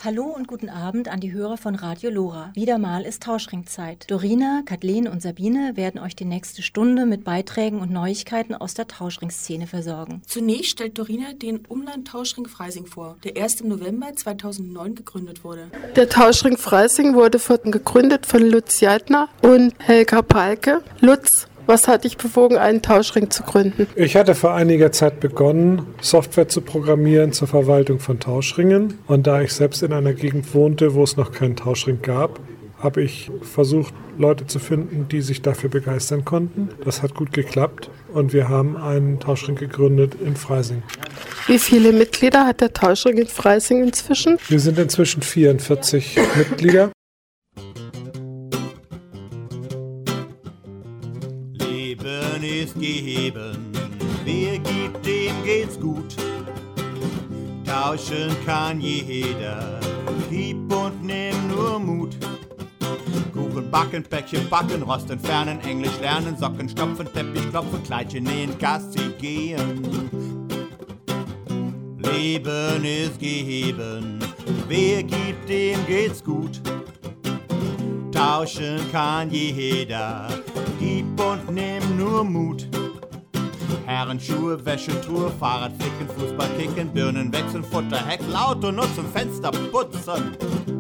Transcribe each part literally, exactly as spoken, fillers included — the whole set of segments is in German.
Hallo und guten Abend an die Hörer von Radio Lora. Wieder mal ist Tauschringzeit. Dorina, Kathleen und Sabine werden euch die nächste Stunde mit Beiträgen und Neuigkeiten aus der Tauschringszene versorgen. Zunächst stellt Dorina den Umland-Tauschring Freising vor, der erst im November zweitausendneun gegründet wurde. Der Tauschring Freising wurde gegründet von Lutz Jeitner und Helga Palke. Lutz, was hat dich bewogen, einen Tauschring zu gründen? Ich hatte vor einiger Zeit begonnen, Software zu programmieren zur Verwaltung von Tauschringen. Und da ich selbst in einer Gegend wohnte, wo es noch keinen Tauschring gab, habe ich versucht, Leute zu finden, die sich dafür begeistern konnten. Das hat gut geklappt und wir haben einen Tauschring gegründet in Freising. Wie viele Mitglieder hat der Tauschring in Freising inzwischen? Wir sind inzwischen vierundvierzig Mitglieder. Leben ist geben, wer gibt, dem geht's gut. Tauschen kann jeder, gib und nimm nur Mut. Kuchen backen, Päckchen backen, Rost entfernen, Englisch lernen, Socken stopfen, Teppich klopfen, Kleidchen nähen, Gassi gehen. Leben ist geben, wer gibt, dem geht's gut. Tauschen kann jeder, gib und nimm nur Mut. Herrenschuhe, Wäschetruhe, Fahrrad flicken, Fußball kicken, Birnen wechseln, Futter häckseln, Auto nutzen, Fenster putzen.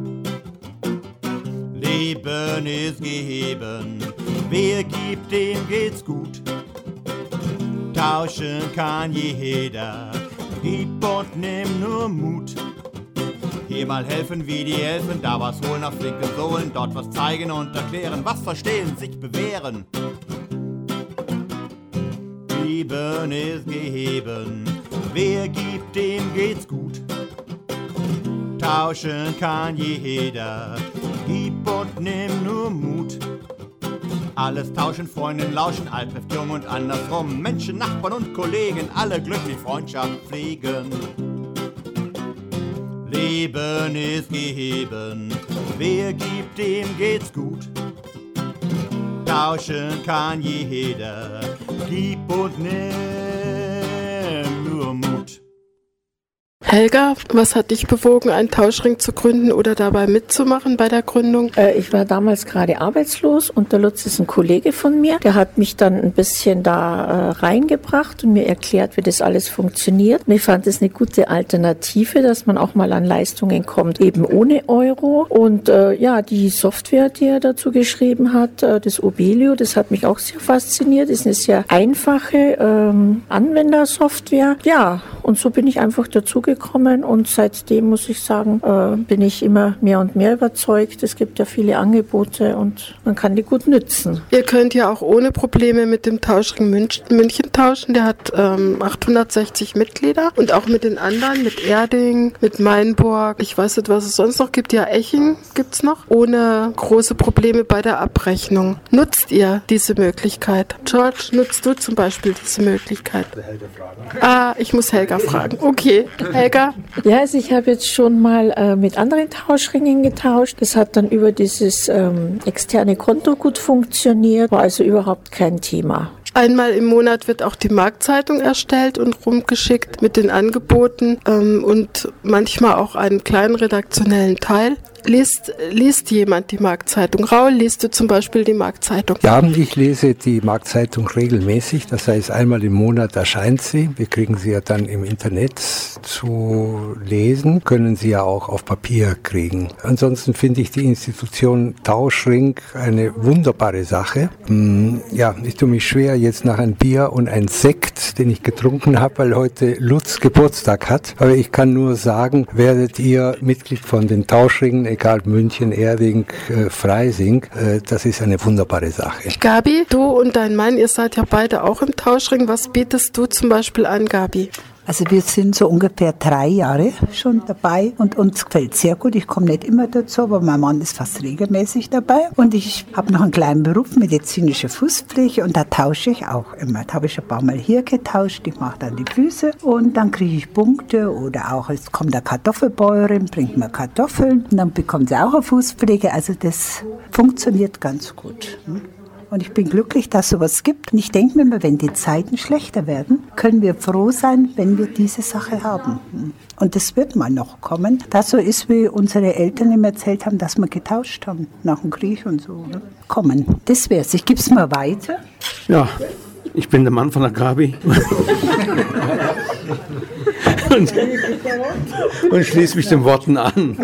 Leben ist geben, wer gibt, dem geht's gut. Tauschen kann jeder, gib und nimm nur Mut. Hier mal helfen wie die Elfen, da was holen auf linken Sohlen, dort was zeigen und erklären, was verstehen, sich bewähren. Leben ist geben, wer gibt, dem geht's gut. Tauschen kann jeder, gib und nimm nur Mut. Alles tauschen, Freundin lauschen, alt trifft jung und andersrum. Menschen, Nachbarn und Kollegen, alle glücklich Freundschaft pflegen. Leben ist geben, wer gibt, dem geht's gut. Tauschen kann jeder, gib und nimm nur Mut. Helga, was hat dich bewogen, einen Tauschring zu gründen oder dabei mitzumachen bei der Gründung? Äh, ich war damals gerade arbeitslos und der Lutz ist ein Kollege von mir. Der hat mich dann ein bisschen da äh, reingebracht und mir erklärt, wie das alles funktioniert. Und ich fand es eine gute Alternative, dass man auch mal an Leistungen kommt, eben ohne Euro. Und äh, ja, die Software, die er dazu geschrieben hat, äh, das Obelio, das hat mich auch sehr fasziniert. Das ist eine sehr einfache ähm, Anwendersoftware. Ja, und so bin ich einfach dazu gekommen. Und seitdem, muss ich sagen, äh, bin ich immer mehr und mehr überzeugt. Es gibt ja viele Angebote und man kann die gut nützen. Ihr könnt ja auch ohne Probleme mit dem Tauschring München, München tauschen. Der hat ähm, achthundertsechzig Mitglieder und auch mit den anderen, mit Erding, mit Mainburg. Ich weiß nicht, was es sonst noch gibt. Ja, Eching gibt es noch. Ohne große Probleme bei der Abrechnung. Nutzt ihr diese Möglichkeit? George, nutzt du zum Beispiel diese Möglichkeit? Helga fragen. Ah, ich muss Helga fragen. Okay, Helga. Ja, also ich habe jetzt schon mal äh, mit anderen Tauschringen getauscht. Das hat dann über dieses ähm, externe Konto gut funktioniert, war also überhaupt kein Thema. Einmal im Monat wird auch die Marktzeitung erstellt und rumgeschickt mit den Angeboten ähm, und manchmal auch einen kleinen redaktionellen Teil. Liest, liest jemand die Marktzeitung? Raul, liest du zum Beispiel die Marktzeitung? Ja, ich lese die Marktzeitung regelmäßig. Das heißt, einmal im Monat erscheint sie. Wir kriegen sie ja dann im Internet zu lesen, können sie ja auch auf Papier kriegen. Ansonsten finde ich die Institution Tauschring eine wunderbare Sache. Ja, ich tue mich schwer jetzt nach einem Bier und einem Sekt, den ich getrunken habe, weil heute Lutz Geburtstag hat. Aber ich kann nur sagen, werdet ihr Mitglied von den Tauschringen, egal München, Erding, äh, Freising, äh, das ist eine wunderbare Sache. Gabi, du und dein Mann, ihr seid ja beide auch im Tauschring. Was bietest du zum Beispiel an, Gabi? Also wir sind so ungefähr drei Jahre schon dabei und uns gefällt sehr gut. Ich komme nicht immer dazu, aber mein Mann ist fast regelmäßig dabei. Und ich habe noch einen kleinen Beruf, medizinische Fußpflege, und da tausche ich auch immer. Da habe ich ein paar Mal hier getauscht, ich mache dann die Füße und dann kriege ich Punkte, oder auch es kommt eine Kartoffelbäuerin, bringt mir Kartoffeln und dann bekommt sie auch eine Fußpflege. Also das funktioniert ganz gut. Und ich bin glücklich, dass es sowas gibt. Und ich denke mir immer, wenn die Zeiten schlechter werden, können wir froh sein, wenn wir diese Sache haben. Und das wird mal noch kommen. Das so ist, wie unsere Eltern immer erzählt haben, dass wir getauscht haben, nach dem Krieg und so. Ne? Kommen, das wär's. Ich gebe es mal weiter. Ja, ich bin der Mann von der Gabi. und, und schließe mich den Worten an.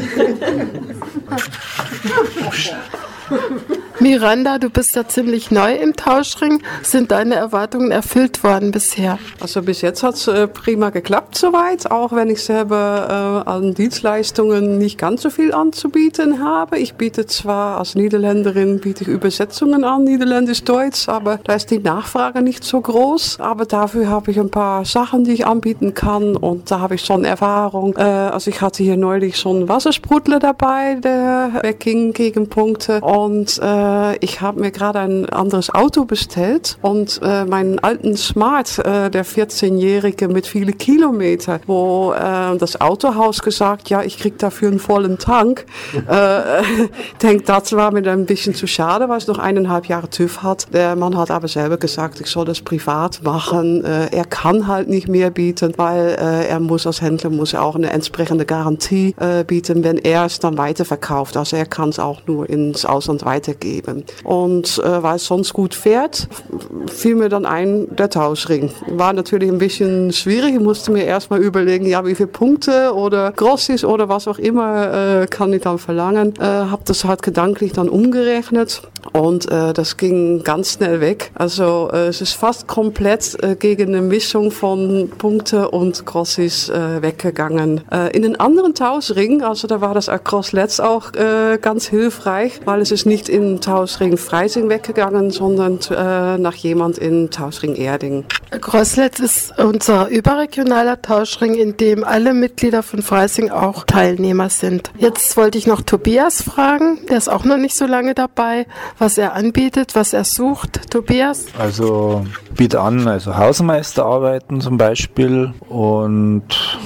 Miranda, du bist ja ziemlich neu im Tauschring. Sind deine Erwartungen erfüllt worden bisher? Also bis jetzt hat es äh, prima geklappt soweit, auch wenn ich selber äh, an Dienstleistungen nicht ganz so viel anzubieten habe. Ich biete zwar als Niederländerin biete ich Übersetzungen an, Niederländisch-Deutsch, aber da ist die Nachfrage nicht so groß. Aber dafür habe ich ein paar Sachen, die ich anbieten kann und da habe ich schon Erfahrung. Äh, also ich hatte hier neulich so einen Wassersprudler dabei, der wegging gegen Punkte und äh, ich habe mir gerade ein anderes Auto bestellt und äh, meinen alten Smart, äh, der vierzehnjährige mit vielen Kilometern, wo äh, das Autohaus gesagt, ja, ich krieg dafür einen vollen Tank. äh, denkt, das war mir ein bisschen zu schade, weil es noch eineinhalb Jahre TÜV hat. Der Mann hat aber selber gesagt, ich soll das privat machen. Äh, er kann halt nicht mehr bieten, weil äh, er muss als Händler muss er auch eine entsprechende Garantie äh, bieten, wenn er es dann weiterverkauft. Also er kann es auch nur ins Ausland weitergeben. Und äh, weil es sonst gut fährt, fiel mir dann ein, der Tauschring. War natürlich ein bisschen schwierig. Ich musste mir erstmal überlegen, ja, wie viele Punkte oder Grossis oder was auch immer äh, kann ich dann verlangen. Äh, habe das halt gedanklich dann umgerechnet und äh, das ging ganz schnell weg. Also äh, es ist fast komplett äh, gegen eine Mischung von Punkte und Grossis äh, weggegangen. Äh, in den anderen Tauschringen, also da war das Crosslet's auch äh, ganz hilfreich, weil es ist nicht in Tauschring Freising weggegangen, sondern äh, nach jemand in Tauschring Erding. Crosslet's ist unser überregionaler Tauschring, in dem alle Mitglieder von Freising auch Teilnehmer sind. Jetzt wollte ich noch Tobias fragen, der ist auch noch nicht so lange dabei, was er anbietet, was er sucht. Tobias? Also biete an, also Hausmeisterarbeiten zum Beispiel und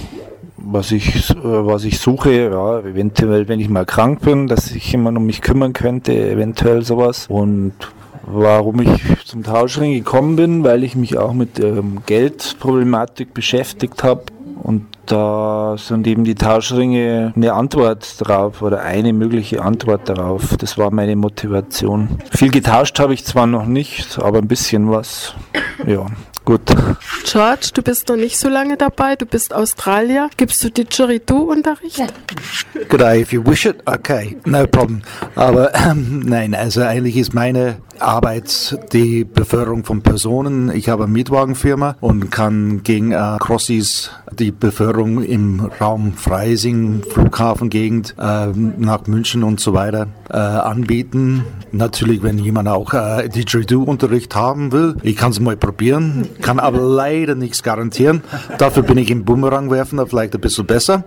was ich, was ich suche, ja, eventuell, wenn ich mal krank bin, dass ich jemand um mich kümmern könnte, eventuell sowas. Und warum ich zum Tauschring gekommen bin, weil ich mich auch mit ähm, Geldproblematik beschäftigt habe. Und da sind eben die Tauschringe eine Antwort drauf oder eine mögliche Antwort darauf. Das war meine Motivation. Viel getauscht habe ich zwar noch nicht, aber ein bisschen was, ja. Gut. George, du bist noch nicht so lange dabei, du bist Australier. Gibst du Didgeridoo-Unterricht? Ja. Good day, if you wish it, okay, no problem. Aber ähm, nein, also eigentlich ist meine Arbeit die Beförderung von Personen. Ich habe eine Mietwagenfirma und kann gegen äh, Crossies die Beförderung im Raum Freising, Flughafengegend, äh, nach München und so weiter äh, anbieten. Natürlich, wenn jemand auch äh, Didgeridoo-Unterricht haben will, ich kann es mal probieren, kann aber leider nichts garantieren. Dafür bin ich im Bumerangwerfen vielleicht ein bisschen besser.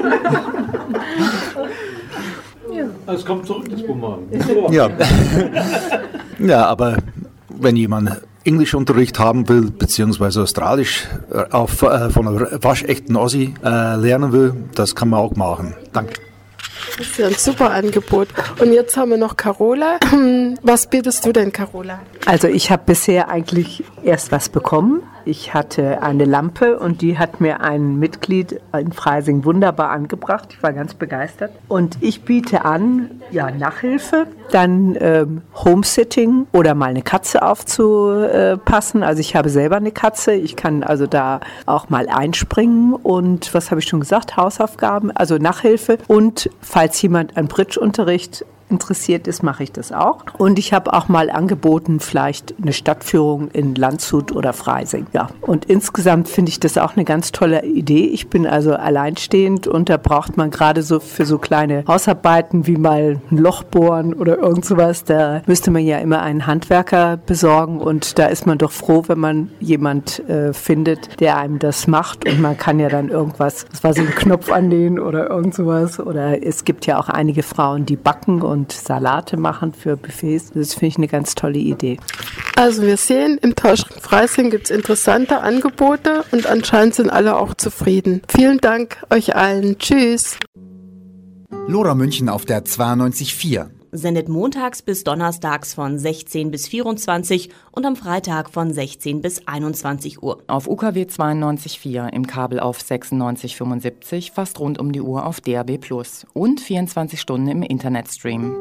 Es kommt zurück, das Bumerang. Ja. Ja, aber wenn jemand Englischunterricht haben will, beziehungsweise Australisch auf, äh, von einer waschechten Aussie äh, lernen will, das kann man auch machen. Danke. Das ist ja ein super Angebot. Und jetzt haben wir noch Carola. Was bietest du denn, Carola? Also ich habe bisher eigentlich erst was bekommen. Ich hatte eine Lampe und die hat mir ein Mitglied in Freising wunderbar angebracht. Ich war ganz begeistert. Und ich biete an, ja, Nachhilfe, dann ähm, Homesitting oder mal eine Katze aufzupassen. Also ich habe selber eine Katze. Ich kann also da auch mal einspringen. Und was habe ich schon gesagt? Hausaufgaben, also Nachhilfe. Und falls jemand an Bridge-Unterricht interessiert ist, mache ich das auch. Und ich habe auch mal angeboten, vielleicht eine Stadtführung in Landshut oder Freising. Ja, und insgesamt finde ich das auch eine ganz tolle Idee. Ich bin also alleinstehend und da braucht man gerade so für so kleine Hausarbeiten wie mal ein Loch bohren oder irgend sowas, da müsste man ja immer einen Handwerker besorgen und da ist man doch froh, wenn man jemand äh, findet, der einem das macht und man kann ja dann irgendwas, das war so ein Knopf annähen oder irgend sowas oder es gibt ja auch einige Frauen, die backen und Salate machen für Buffets. Das finde ich eine ganz tolle Idee. Also wir sehen, im Tauschring Freising gibt es interessante Angebote und anscheinend sind alle auch zufrieden. Vielen Dank euch allen. Tschüss. Lora München auf der zweiundneunzig Komma vier. sendet montags bis donnerstags von sechzehn bis vierundzwanzig und am Freitag von sechzehn bis einundzwanzig Uhr. Auf U K W zweiundneunzig Komma vier, im Kabel auf sechsundneunzig Komma fünfundsiebzig, fast rund um die Uhr auf D A B plus und vierundzwanzig Stunden im Internetstream.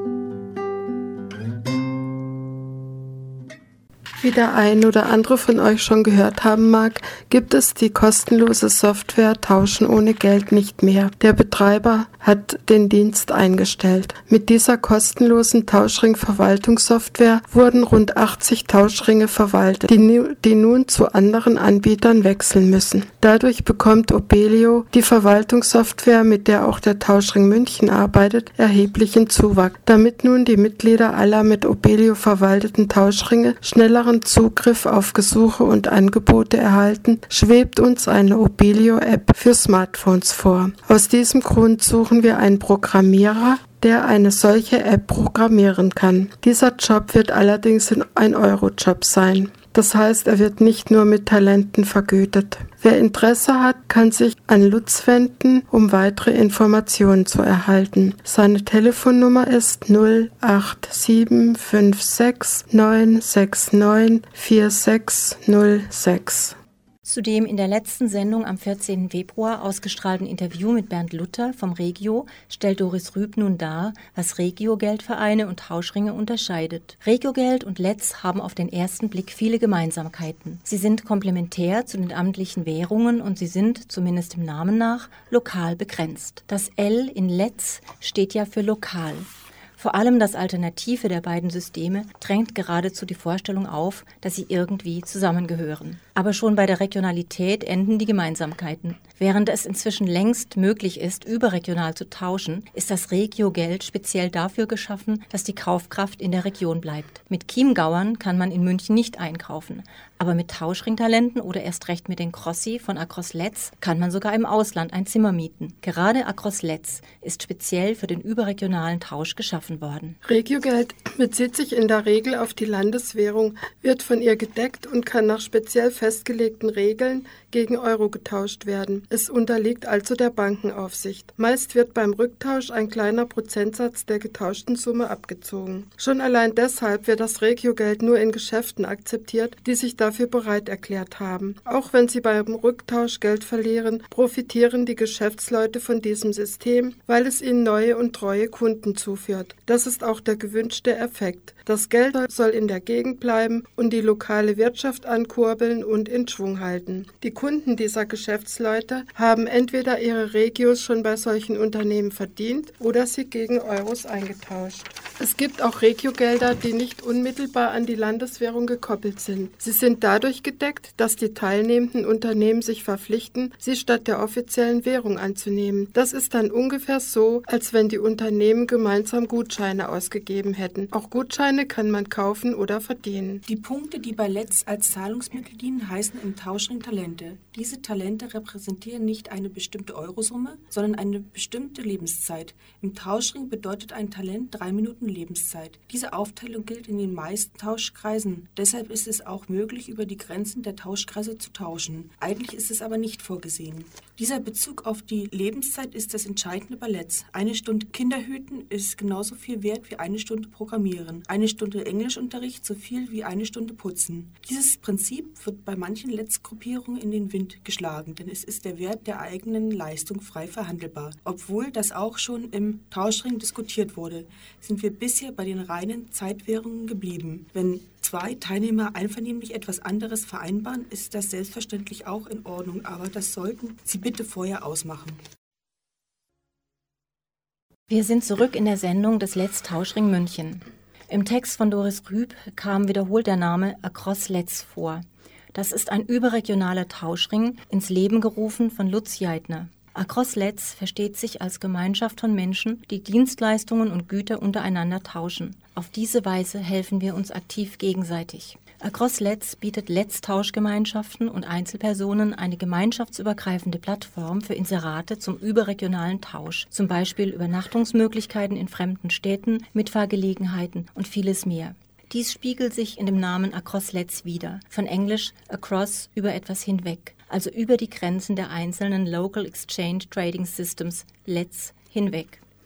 Wie der ein oder andere von euch schon gehört haben mag, gibt es die kostenlose Software Tauschen ohne Geld nicht mehr. Der Betreiber hat den Dienst eingestellt. Mit dieser kostenlosen Tauschring-Verwaltungssoftware wurden rund achtzig Tauschringe verwaltet, die, die nun zu anderen Anbietern wechseln müssen. Dadurch bekommt Opelio, die Verwaltungssoftware, mit der auch der Tauschring München arbeitet, erheblichen Zuwachs. Damit nun die Mitglieder aller mit Opelio verwalteten Tauschringe schnelleren Zugriff auf Gesuche und Angebote erhalten, schwebt uns eine Opelio-App für Smartphones vor. Aus diesem Grund suchen wir einen Programmierer, der eine solche App programmieren kann. Dieser Job wird allerdings ein Euro-Job sein. Das heißt, er wird nicht nur mit Talenten vergütet. Wer Interesse hat, kann sich an Lutz wenden, um weitere Informationen zu erhalten. Seine Telefonnummer ist null acht sieben fünf sechs neun sechs neun vier sechs null sechs. Zu dem in der letzten Sendung am vierzehnten Februar ausgestrahlten Interview mit Bernd Luther vom Regio stellt Doris Rüb nun dar, was Regio-Geldvereine und Tauschringe unterscheidet. Regio-Geld und Letz haben auf den ersten Blick viele Gemeinsamkeiten. Sie sind komplementär zu den amtlichen Währungen und sie sind, zumindest im Namen nach, lokal begrenzt. Das L in Letz steht ja für lokal. Vor allem das Alternative der beiden Systeme drängt geradezu die Vorstellung auf, dass sie irgendwie zusammengehören. Aber schon bei der Regionalität enden die Gemeinsamkeiten. Während es inzwischen längst möglich ist, überregional zu tauschen, ist das Regio-Geld speziell dafür geschaffen, dass die Kaufkraft in der Region bleibt. Mit Chiemgauern kann man in München nicht einkaufen, aber mit Tauschringtalenten oder erst recht mit den Crossi von Across Letz kann man sogar im Ausland ein Zimmer mieten. Gerade Across Letz ist speziell für den überregionalen Tausch geschaffen worden. Regiogeld bezieht sich in der Regel auf die Landeswährung, wird von ihr gedeckt und kann nach speziell festgelegten Regeln gegen Euro getauscht werden. Es unterliegt also der Bankenaufsicht. Meist wird beim Rücktausch ein kleiner Prozentsatz der getauschten Summe abgezogen. Schon allein deshalb wird das Regiogeld nur in Geschäften akzeptiert, die sich dafür bereit erklärt haben. Auch wenn sie beim Rücktausch Geld verlieren, profitieren die Geschäftsleute von diesem System, weil es ihnen neue und treue Kunden zuführt. Das ist auch der gewünschte Effekt. Das Geld soll in der Gegend bleiben und die lokale Wirtschaft ankurbeln und in Schwung halten. Die Kunden dieser Geschäftsleute haben entweder ihre Regios schon bei solchen Unternehmen verdient oder sie gegen Euros eingetauscht. Es gibt auch Regiogelder, die nicht unmittelbar an die Landeswährung gekoppelt sind. Sie sind dadurch gedeckt, dass die teilnehmenden Unternehmen sich verpflichten, sie statt der offiziellen Währung anzunehmen. Das ist dann ungefähr so, als wenn die Unternehmen gemeinsam Gutscheine ausgegeben hätten. Auch Gutscheine kann man kaufen oder verdienen. Die Punkte, die bei Letz als Zahlungsmittel dienen, heißen im Tauschring Talente. Diese Talente repräsentieren nicht eine bestimmte Eurosumme, sondern eine bestimmte Lebenszeit. Im Tauschring bedeutet ein Talent drei Minuten Lebenszeit. Diese Aufteilung gilt in den meisten Tauschkreisen. Deshalb ist es auch möglich, über die Grenzen der Tauschkreise zu tauschen. Eigentlich ist es aber nicht vorgesehen. Dieser Bezug auf die Lebenszeit ist das Entscheidende bei Letz. Eine Stunde Kinderhüten ist genauso viel wert wie eine Stunde Programmieren. Eine Stunde Englischunterricht so viel wie eine Stunde Putzen. Dieses Prinzip wird bei manchen Letz-Gruppierungen in den Wind geschlagen, denn es ist der Wert der eigenen Leistung frei verhandelbar. Obwohl das auch schon im Tauschring diskutiert wurde, sind wir bisher bei den reinen Zeitwährungen geblieben. Wenn zwei Teilnehmer einvernehmlich etwas anderes vereinbaren, ist das selbstverständlich auch in Ordnung, aber das sollten Sie bitte vorher ausmachen. Wir sind zurück in der Sendung des Letz Tauschring München. Im Text von Doris Rüb kam wiederholt der Name Across Letz vor. Das ist ein überregionaler Tauschring, ins Leben gerufen von Lutz Jeitner. Across Letz versteht sich als Gemeinschaft von Menschen, die Dienstleistungen und Güter untereinander tauschen. Auf diese Weise helfen wir uns aktiv gegenseitig. Across Letz bietet Letz-Tauschgemeinschaften und Einzelpersonen eine gemeinschaftsübergreifende Plattform für Inserate zum überregionalen Tausch, zum Beispiel Übernachtungsmöglichkeiten in fremden Städten, Mitfahrgelegenheiten und vieles mehr. Dies spiegelt sich in dem Namen Across Letz wider, von Englisch across über etwas hinweg, also über die Grenzen der einzelnen Local Exchange Trading Systems Letz hinweg.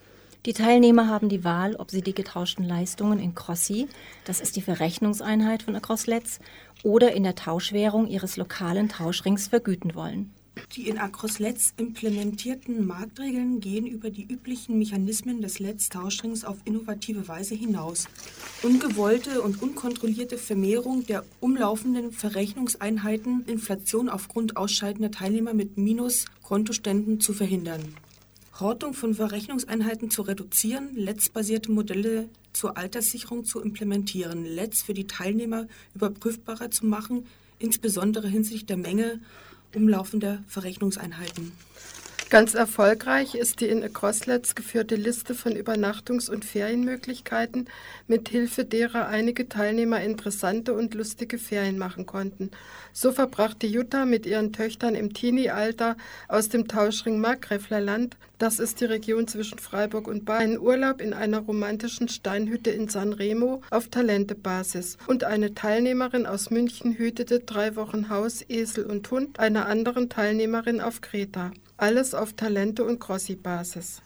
Die Teilnehmer haben die Wahl, ob sie die getauschten Leistungen in Crossi, das ist die Verrechnungseinheit von Acrosletz, oder in der Tauschwährung ihres lokalen Tauschrings vergüten wollen. Die in Acrosletz implementierten Marktregeln gehen über die üblichen Mechanismen des Letz-Tauschrings auf innovative Weise hinaus. Ungewollte und unkontrollierte Vermehrung der umlaufenden Verrechnungseinheiten, Inflation aufgrund ausscheidender Teilnehmer mit Minus-Kontoständen zu verhindern. Hortung von Verrechnungseinheiten zu reduzieren, Letz-basierte Modelle zur Alterssicherung zu implementieren, Letz für die Teilnehmer überprüfbarer zu machen, insbesondere hinsichtlich der Menge umlaufender Verrechnungseinheiten. Ganz erfolgreich ist die in Acrosletz geführte Liste von Übernachtungs- und Ferienmöglichkeiten, mit Hilfe derer einige Teilnehmer interessante und lustige Ferien machen konnten. So verbrachte Jutta mit ihren Töchtern im Teenie-Alter aus dem Tauschring Markgräflerland, das ist die Region zwischen Freiburg und Baar, einen Urlaub in einer romantischen Steinhütte in San Remo auf Talentebasis. Und eine Teilnehmerin aus München hütete drei Wochen Haus, Esel und Hund einer anderen Teilnehmerin auf Kreta. Alles auf Talente- und Crossi-Basis.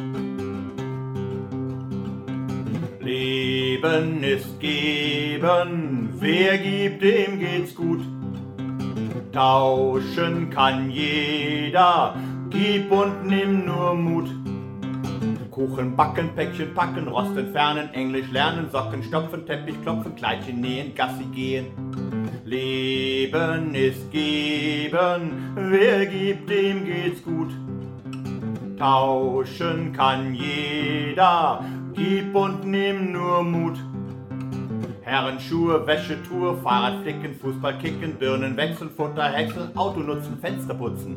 Leben ist geben, wer gibt, dem geht's gut. Tauschen kann jeder, gib und nimm nur Mut. Kuchen backen, Päckchen packen, Rost entfernen, Englisch lernen, Socken stopfen, Teppich klopfen, Kleidchen nähen, Gassi gehen. Leben ist geben, wer gibt, dem geht's gut. Tauschen kann jeder, gib und nimm nur Mut. Herrenschuhe, Wäschetour, Fahrrad flicken, Fußball kicken, Birnen wechseln, Futter häckseln, Auto nutzen, Fenster putzen.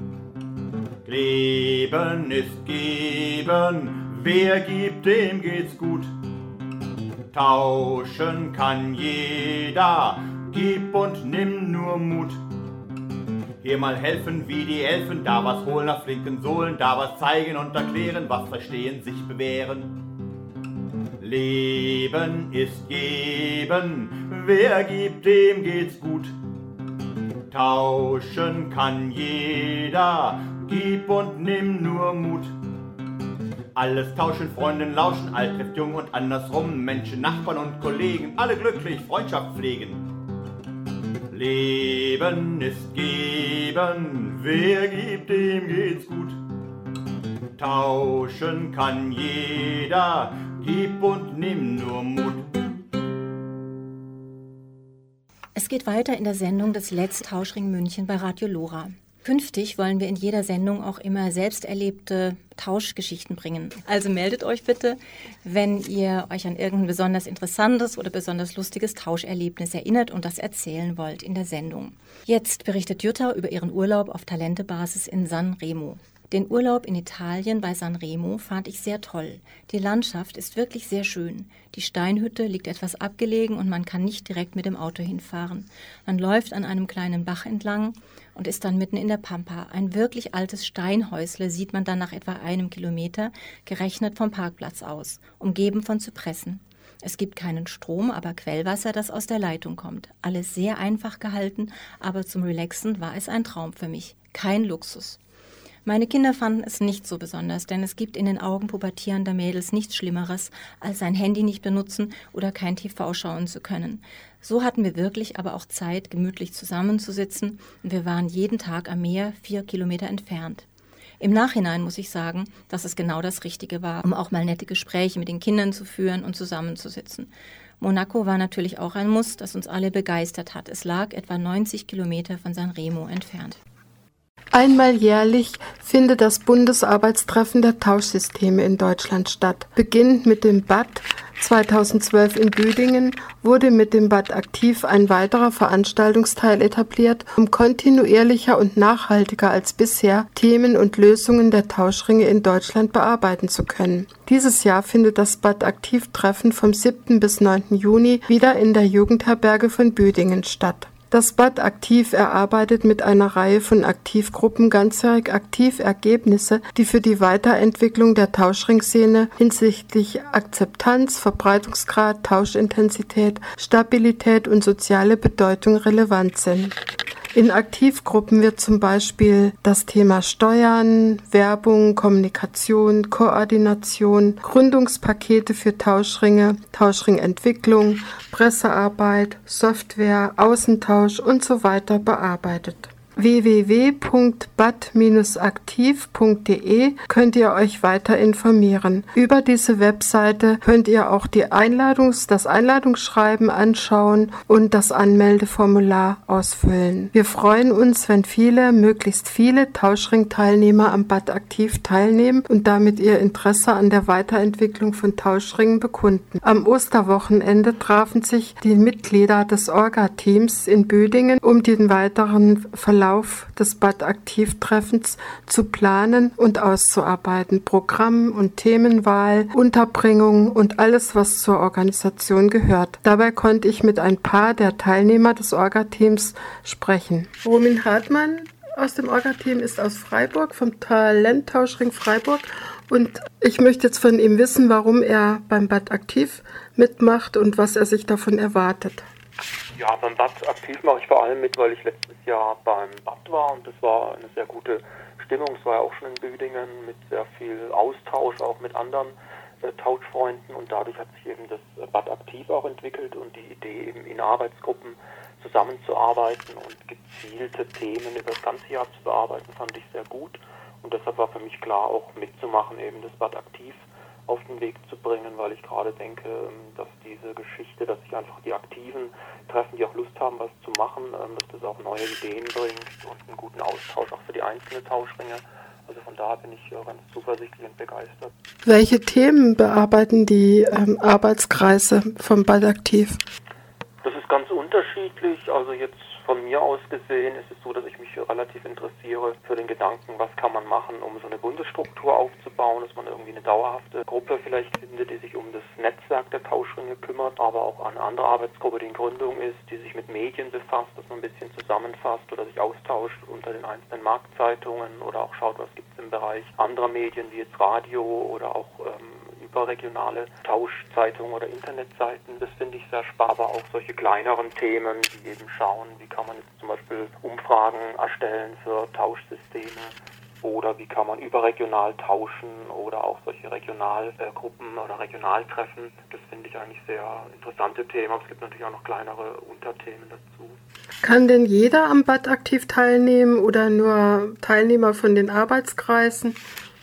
Leben ist geben, wer gibt, dem geht's gut. Tauschen kann jeder, gib und nimm nur Mut. Hier mal helfen wie die Elfen, da was holen auf flinken Sohlen, da was zeigen und erklären, was verstehen, sich bewähren. Leben ist geben, wer gibt, dem geht's gut. Tauschen kann jeder, gib und nimm nur Mut. Alles tauschen, Freundin lauschen, alt trifft jung und andersrum, Menschen, Nachbarn und Kollegen, alle glücklich, Freundschaft pflegen. Leben ist geben, wer gibt, dem geht's gut. Tauschen kann jeder, gib und nimm nur Mut. Es geht weiter in der Sendung des Letz Tauschring München bei Radio Lora. Künftig wollen wir in jeder Sendung auch immer selbst erlebte Tauschgeschichten bringen. Also meldet euch bitte, wenn ihr euch an irgendein besonders interessantes oder besonders lustiges Tauscherlebnis erinnert und das erzählen wollt in der Sendung. Jetzt berichtet Jutta über ihren Urlaub auf Talentebasis in San Remo. Den Urlaub in Italien bei San Remo fand ich sehr toll. Die Landschaft ist wirklich sehr schön. Die Steinhütte liegt etwas abgelegen und man kann nicht direkt mit dem Auto hinfahren. Man läuft an einem kleinen Bach entlang und ist dann mitten in der Pampa. Ein wirklich altes Steinhäusle sieht man dann nach etwa einem Kilometer, gerechnet vom Parkplatz aus, umgeben von Zypressen. Es gibt keinen Strom, aber Quellwasser, das aus der Leitung kommt. Alles sehr einfach gehalten, aber zum Relaxen war es ein Traum für mich. Kein Luxus. Meine Kinder fanden es nicht so besonders, denn es gibt in den Augen pubertierender Mädels nichts Schlimmeres, als sein Handy nicht benutzen oder kein T V schauen zu können. So hatten wir wirklich aber auch Zeit, gemütlich zusammenzusitzen, und wir waren jeden Tag am Meer, vier Kilometer entfernt. Im Nachhinein muss ich sagen, dass es genau das Richtige war, um auch mal nette Gespräche mit den Kindern zu führen und zusammenzusitzen. Monaco war natürlich auch ein Muss, das uns alle begeistert hat. Es lag etwa neunzig Kilometer von San Remo entfernt. Einmal jährlich findet das Bundesarbeitstreffen der Tauschsysteme in Deutschland statt. Beginnend mit dem B A T zweitausendzwölf in Büdingen wurde mit dem B A T aktiv ein weiterer Veranstaltungsteil etabliert, um kontinuierlicher und nachhaltiger als bisher Themen und Lösungen der Tauschringe in Deutschland bearbeiten zu können. Dieses Jahr findet das B A T Aktivtreffen vom siebten bis neunten Juni wieder in der Jugendherberge von Büdingen statt. Das B A T Aktiv erarbeitet mit einer Reihe von Aktivgruppen ganzjährig Aktivergebnisse, die für die Weiterentwicklung der Tauschringszene hinsichtlich Akzeptanz, Verbreitungsgrad, Tauschintensität, Stabilität und soziale Bedeutung relevant sind. In Aktivgruppen wird zum Beispiel das Thema Steuern, Werbung, Kommunikation, Koordination, Gründungspakete für Tauschringe, Tauschringentwicklung, Pressearbeit, Software, Außentausch und so weiter bearbeitet. w w w punkt bad aktiv punkt d e könnt ihr euch weiter informieren. Über diese Webseite könnt ihr auch die Einladungs-, das Einladungsschreiben anschauen und das Anmeldeformular ausfüllen. Wir freuen uns, wenn viele, möglichst viele Tauschring-Teilnehmer am Bad Aktiv teilnehmen und damit ihr Interesse an der Weiterentwicklung von Tauschringen bekunden. Am Osterwochenende trafen sich die Mitglieder des Orga-Teams in Bödingen, um den weiteren Verlauf des Bad Aktiv-Treffens zu planen und auszuarbeiten. Programm- und Themenwahl, Unterbringung und alles, was zur Organisation gehört. Dabei konnte ich mit ein paar der Teilnehmer des Orga-Teams sprechen. Romin Hartmann aus dem Orga-Team ist aus Freiburg, vom Talenttauschring Freiburg. Und ich möchte jetzt von ihm wissen, warum er beim Bad Aktiv mitmacht und was er sich davon erwartet. Ja, beim Bad Aktiv mache ich vor allem mit, weil ich letztes Jahr beim Bad war und das war eine sehr gute Stimmung. Es war ja auch schon in Büdingen mit sehr viel Austausch, auch mit anderen äh, Tauschfreunden und dadurch hat sich eben das Bad Aktiv auch entwickelt und die Idee eben in Arbeitsgruppen zusammenzuarbeiten und gezielte Themen über das ganze Jahr zu bearbeiten, fand ich sehr gut und deshalb war für mich klar, auch mitzumachen, eben das Bad Aktiv auf den Weg zu bringen, weil ich gerade denke, dass diese Geschichte, dass sich einfach die Aktiven treffen, die auch Lust haben, was zu machen, dass das auch neue Ideen bringt und einen guten Austausch auch für die einzelnen Tauschringe. Also von daher bin ich ganz zuversichtlich und begeistert. Welche Themen bearbeiten die ähm, Arbeitskreise vom Bad Aktiv? Das ist ganz unterschiedlich. Also jetzt von mir aus gesehen ist es so, dass ich mich relativ interessiere für den Gedanken, was kann man machen, um so eine Bundesstruktur aufzubauen, dass man irgendwie eine dauerhafte Gruppe vielleicht findet, die sich um das Netzwerk der Tauschringe kümmert, aber auch eine andere Arbeitsgruppe, die in Gründung ist, die sich mit Medien befasst, dass man ein bisschen zusammenfasst oder sich austauscht unter den einzelnen Marktzeitungen oder auch schaut, was gibt es im Bereich anderer Medien wie jetzt Radio oder auch ähm, überregionale Tauschzeitungen oder Internetseiten. Das finde ich sehr spannend, aber auch solche kleineren Themen, die eben schauen, wie kann man jetzt zum Beispiel Umfragen erstellen für Tauschsysteme oder wie kann man überregional tauschen oder auch solche Regionalgruppen oder Regionaltreffen. Das finde ich eigentlich sehr interessante Themen, aber es gibt natürlich auch noch kleinere Unterthemen dazu. Kann denn jeder am Bad Aktiv teilnehmen oder nur Teilnehmer von den Arbeitskreisen?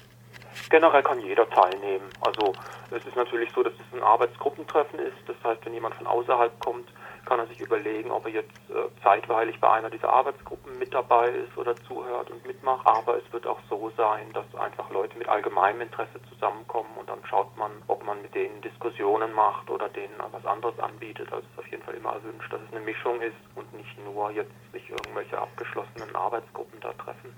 Generell kann jeder teilnehmen. Also es ist natürlich so, dass es ein Arbeitsgruppentreffen ist. Das heißt, wenn jemand von außerhalb kommt, kann er sich überlegen, ob er jetzt äh, zeitweilig bei einer dieser Arbeitsgruppen mit dabei ist oder zuhört und mitmacht. Aber es wird auch so sein, dass einfach Leute mit allgemeinem Interesse zusammenkommen und dann schaut man, ob man mit denen Diskussionen macht oder denen was anderes anbietet. Also es ist auf jeden Fall immer erwünscht, dass es eine Mischung ist und nicht nur jetzt sich irgendwelche abgeschlossenen Arbeitsgruppen da treffen.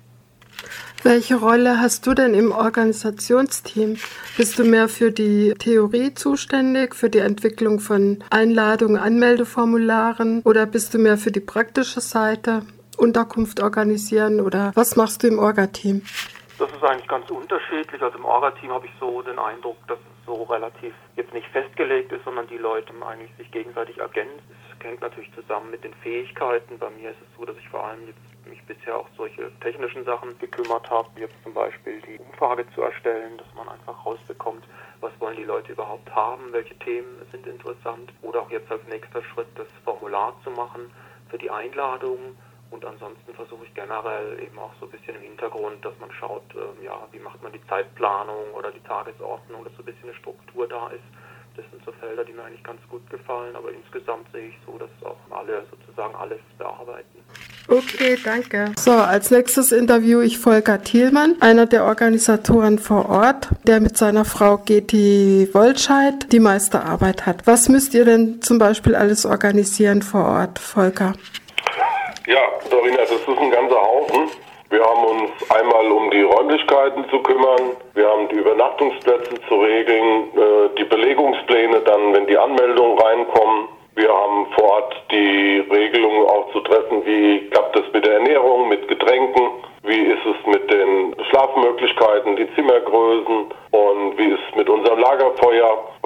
Welche Rolle hast du denn im Organisationsteam? Bist du mehr für die Theorie zuständig, für die Entwicklung von Einladungen, Anmeldeformularen oder bist du mehr für die praktische Seite, Unterkunft organisieren oder was machst du im Orga-Team? Das ist eigentlich ganz unterschiedlich. Also im Orga-Team habe ich so den Eindruck, dass es so relativ jetzt nicht festgelegt ist, sondern die Leute eigentlich sich gegenseitig ergänzen. Es hängt natürlich zusammen mit den Fähigkeiten. Bei mir ist es so, dass ich vor allem jetzt mich bisher auch solche technischen Sachen gekümmert habe, wie jetzt zum Beispiel die Umfrage zu erstellen, dass man einfach rausbekommt, was wollen die Leute überhaupt haben, welche Themen sind interessant oder auch jetzt als nächster Schritt das Formular zu machen für die Einladung und ansonsten versuche ich generell eben auch so ein bisschen im Hintergrund, dass man schaut, äh, ja, wie macht man die Zeitplanung oder die Tagesordnung, dass so ein bisschen eine Struktur da ist. Das sind so Felder, die mir eigentlich ganz gut gefallen, aber insgesamt sehe ich so, dass auch alle sozusagen alles bearbeiten. Okay, danke. So, als nächstes interviewe ich Volker Thielmann, einer der Organisatoren vor Ort, der mit seiner Frau Geti Wolscheid die meiste Arbeit hat. Was müsst ihr denn zum Beispiel alles organisieren vor Ort, Volker? Ja, Dorina, das ist ein ganzer Haufen. Wir haben uns einmal um die Räumlichkeiten zu kümmern, wir haben die Übernachtungsplätze zu regeln, äh, die Belegungspläne dann, wenn die Anmeldungen reinkommen. Wir haben vor Ort die Regelungen auch zu treffen, wie klappt es mit der Ernährung, mit Getränken, wie ist es mit den Schlafmöglichkeiten, die Zimmergrößen und wie ist es mit unserem Lagerfeuer,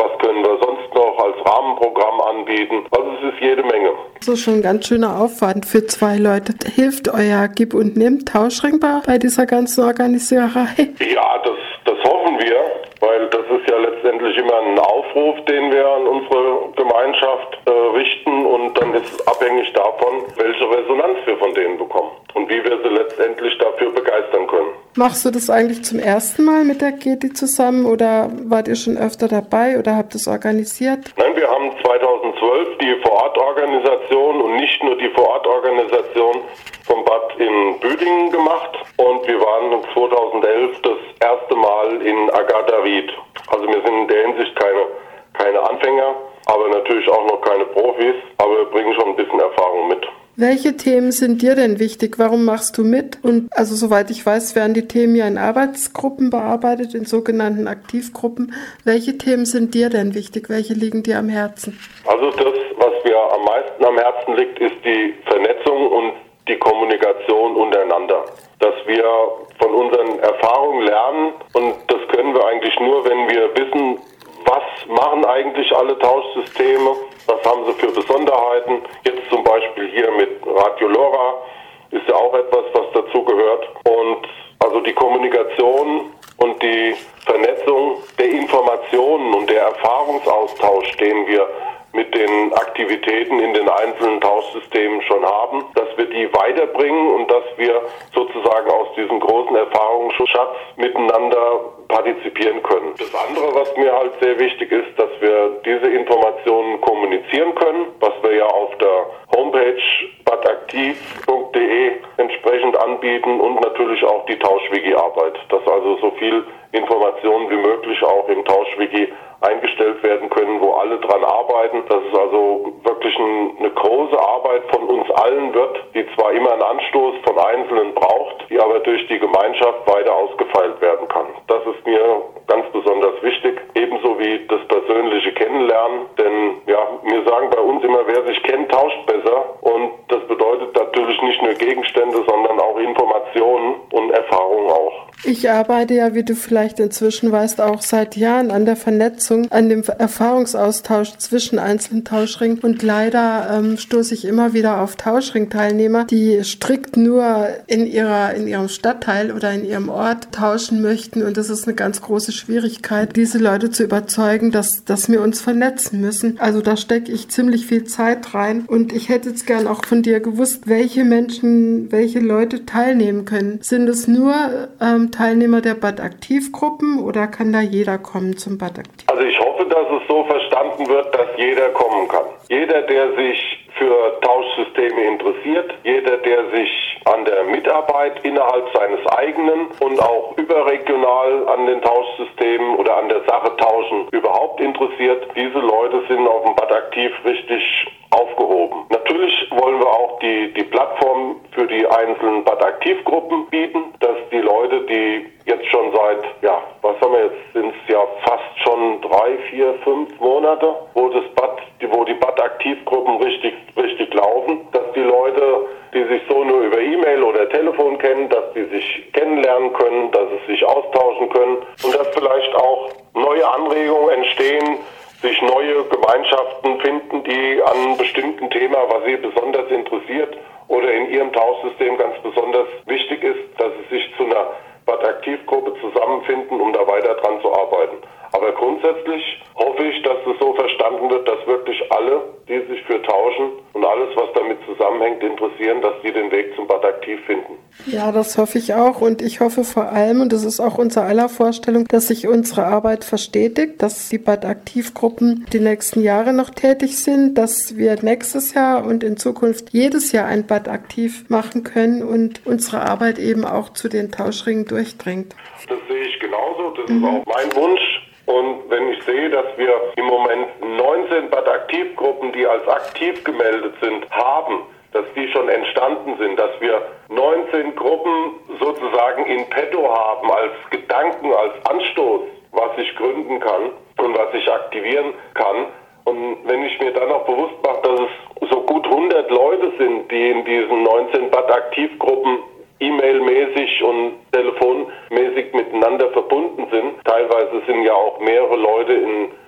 was können wir sonst noch als Rahmenprogramm anbieten. Also es ist jede Menge. Das ist schon ein ganz schöner Aufwand für zwei Leute. Hilft euer Gib und Nimm Tauschring bei dieser ganzen Organisiererei? Ja, das, das hoffen wir, weil das ist ja letztendlich immer ein Aufruf, den wir an unsere Gemeinschaft äh, richten, und dann ist es abhängig davon, welche Resonanz wir von denen bekommen und wie wir sie letztendlich dafür begeistern können. Machst du das eigentlich zum ersten Mal mit der G D zusammen oder wart ihr schon öfter dabei oder habt es organisiert? Nein, wir haben zweitausendzwölf die Vorortorganisation und nicht nur die Vorortorganisation vom Bad in Büdingen gemacht, und wir waren zweitausendelf das erste Mal in Agatha-Ried. Also wir sind in der Hinsicht keine, keine Anfänger, aber natürlich auch noch keine Profis, aber wir bringen schon ein bisschen Erfahrung mit. Welche Themen sind dir denn wichtig? Warum machst du mit? Und also soweit ich weiß, werden die Themen ja in Arbeitsgruppen bearbeitet, in sogenannten Aktivgruppen. Welche Themen sind dir denn wichtig? Welche liegen dir am Herzen? Also das, was mir am meisten am Herzen liegt, ist die Vernetzung und die Kommunikation untereinander. Dass wir von unseren Erfahrungen lernen, und das können wir eigentlich nur, wenn wir wissen, was machen eigentlich alle Tauschsysteme, was haben sie für Besonderheiten. Jetzt zum Beispiel hier mit Radio LoRa ist ja auch etwas, was dazu gehört. Und also die Kommunikation und die Vernetzung der Informationen und der Erfahrungsaustausch, den wir mit den Aktivitäten in den einzelnen Tauschsystemen schon haben, dass wir die weiterbringen und dass wir sozusagen aus diesem großen Erfahrungsschatz miteinander partizipieren können. Das andere, was mir halt sehr wichtig ist, dass wir diese Informationen kommunizieren können, was wir ja auf der Homepage badaktiv punkt de entsprechend anbieten, und natürlich auch die Tauschwiki-Arbeit, dass also so viel Informationen wie möglich auch im Tauschwiki eingestellt werden können, wo alle dran arbeiten. Dass es also wirklich ein, eine große Arbeit von uns allen wird, die zwar immer einen Anstoß von Einzelnen braucht, die aber durch die Gemeinschaft weiter ausgefeilt werden kann. Das ist mir ganz besonders wichtig, ebenso wie das persönliche Kennenlernen, denn ja, wir sagen bei uns immer, wer sich kennt, tauscht besser, und das bedeutet natürlich nicht nur Gegenstände, sondern auch Informationen und Erfahrungen auch. Ich arbeite ja, wie du vielleicht inzwischen weißt, auch seit Jahren an der Vernetzung, an dem Erfahrungsaustausch zwischen einzelnen Tauschringen, und leider ähm, stoße ich immer wieder auf Tauschring-Teilnehmer, die strikt nur in ihrer, in ihrem Stadtteil oder in ihrem Ort tauschen möchten, und das ist eine ganz große Schwierigkeit, diese Leute zu überzeugen, dass, dass wir uns vernetzen müssen. Also da stecke ich ziemlich viel Zeit rein, und ich hätte jetzt gern auch von dir gewusst, welche Menschen, welche Leute teilnehmen können. Sind es nur ähm, Teilnehmer der Bad-Aktiv-Gruppen oder kann da jeder kommen zum Bad-Aktiv? Also ich hoffe, dass es so verstanden wird, dass jeder kommen kann. Jeder, der sich für Tauschsysteme interessiert, jeder, der sich an der Mitarbeit innerhalb seines eigenen und auch überregional an den Tauschsystemen oder an der Sache Tauschen überhaupt interessiert, diese Leute sind auf dem Bad Aktiv richtig aufgehoben. Natürlich wollen wir auch die, die Plattform für die einzelnen Bad Aktiv-Gruppen bieten, dass die Leute, die jetzt schon seit, ja, was haben wir jetzt, sind es ja fast schon drei, vier, fünf Monate, wo das Bad, wo die Bad Aktiv-Gruppen richtig, richtig laufen, dass die Leute, die sich so nur über E-Mail oder Telefon kennen, dass die sich kennenlernen können, dass sie sich austauschen können, und dass vielleicht auch neue Anregungen entstehen, sich neue Gemeinschaften finden, die an einem bestimmten Thema, was sie besonders interessiert oder in ihrem Tauschsystem ganz besonders wichtig ist, dass sie sich zu einer Bad Aktiv-Gruppe zusammenfinden, um da weiter dran zu arbeiten. Aber grundsätzlich hoffe ich, dass es so verstanden wird, dass wirklich alle, die sich für Tauschen und alles, was damit zusammenhängt, interessieren, dass die den Weg zum Bad Aktiv finden. Ja, das hoffe ich auch, und ich hoffe vor allem, und das ist auch unser aller Vorstellung, dass sich unsere Arbeit verstetigt, dass die Bad Aktiv-Gruppen die nächsten Jahre noch tätig sind, dass wir nächstes Jahr und in Zukunft jedes Jahr ein Bad Aktiv machen können und unsere Arbeit eben auch zu den Tauschringen durchdringt. Das sehe ich genauso, das mhm. ist auch mein Wunsch. Und wenn ich sehe, dass wir im Moment neunzehn Bad Aktiv-Gruppen, die als aktiv gemeldet sind, haben, dass die schon entstanden sind, dass wir neunzehn Gruppen sozusagen in petto haben, als Gedanken, als Anstoß, was ich gründen kann und was ich aktivieren kann. Und wenn ich mir dann auch bewusst mache, dass es so gut hundert Leute sind, die in diesen neunzehn Bad Aktiv-Gruppen E-Mail-mäßig und telefonmäßig miteinander verbunden sind. Teilweise sind ja auch mehrere Leute in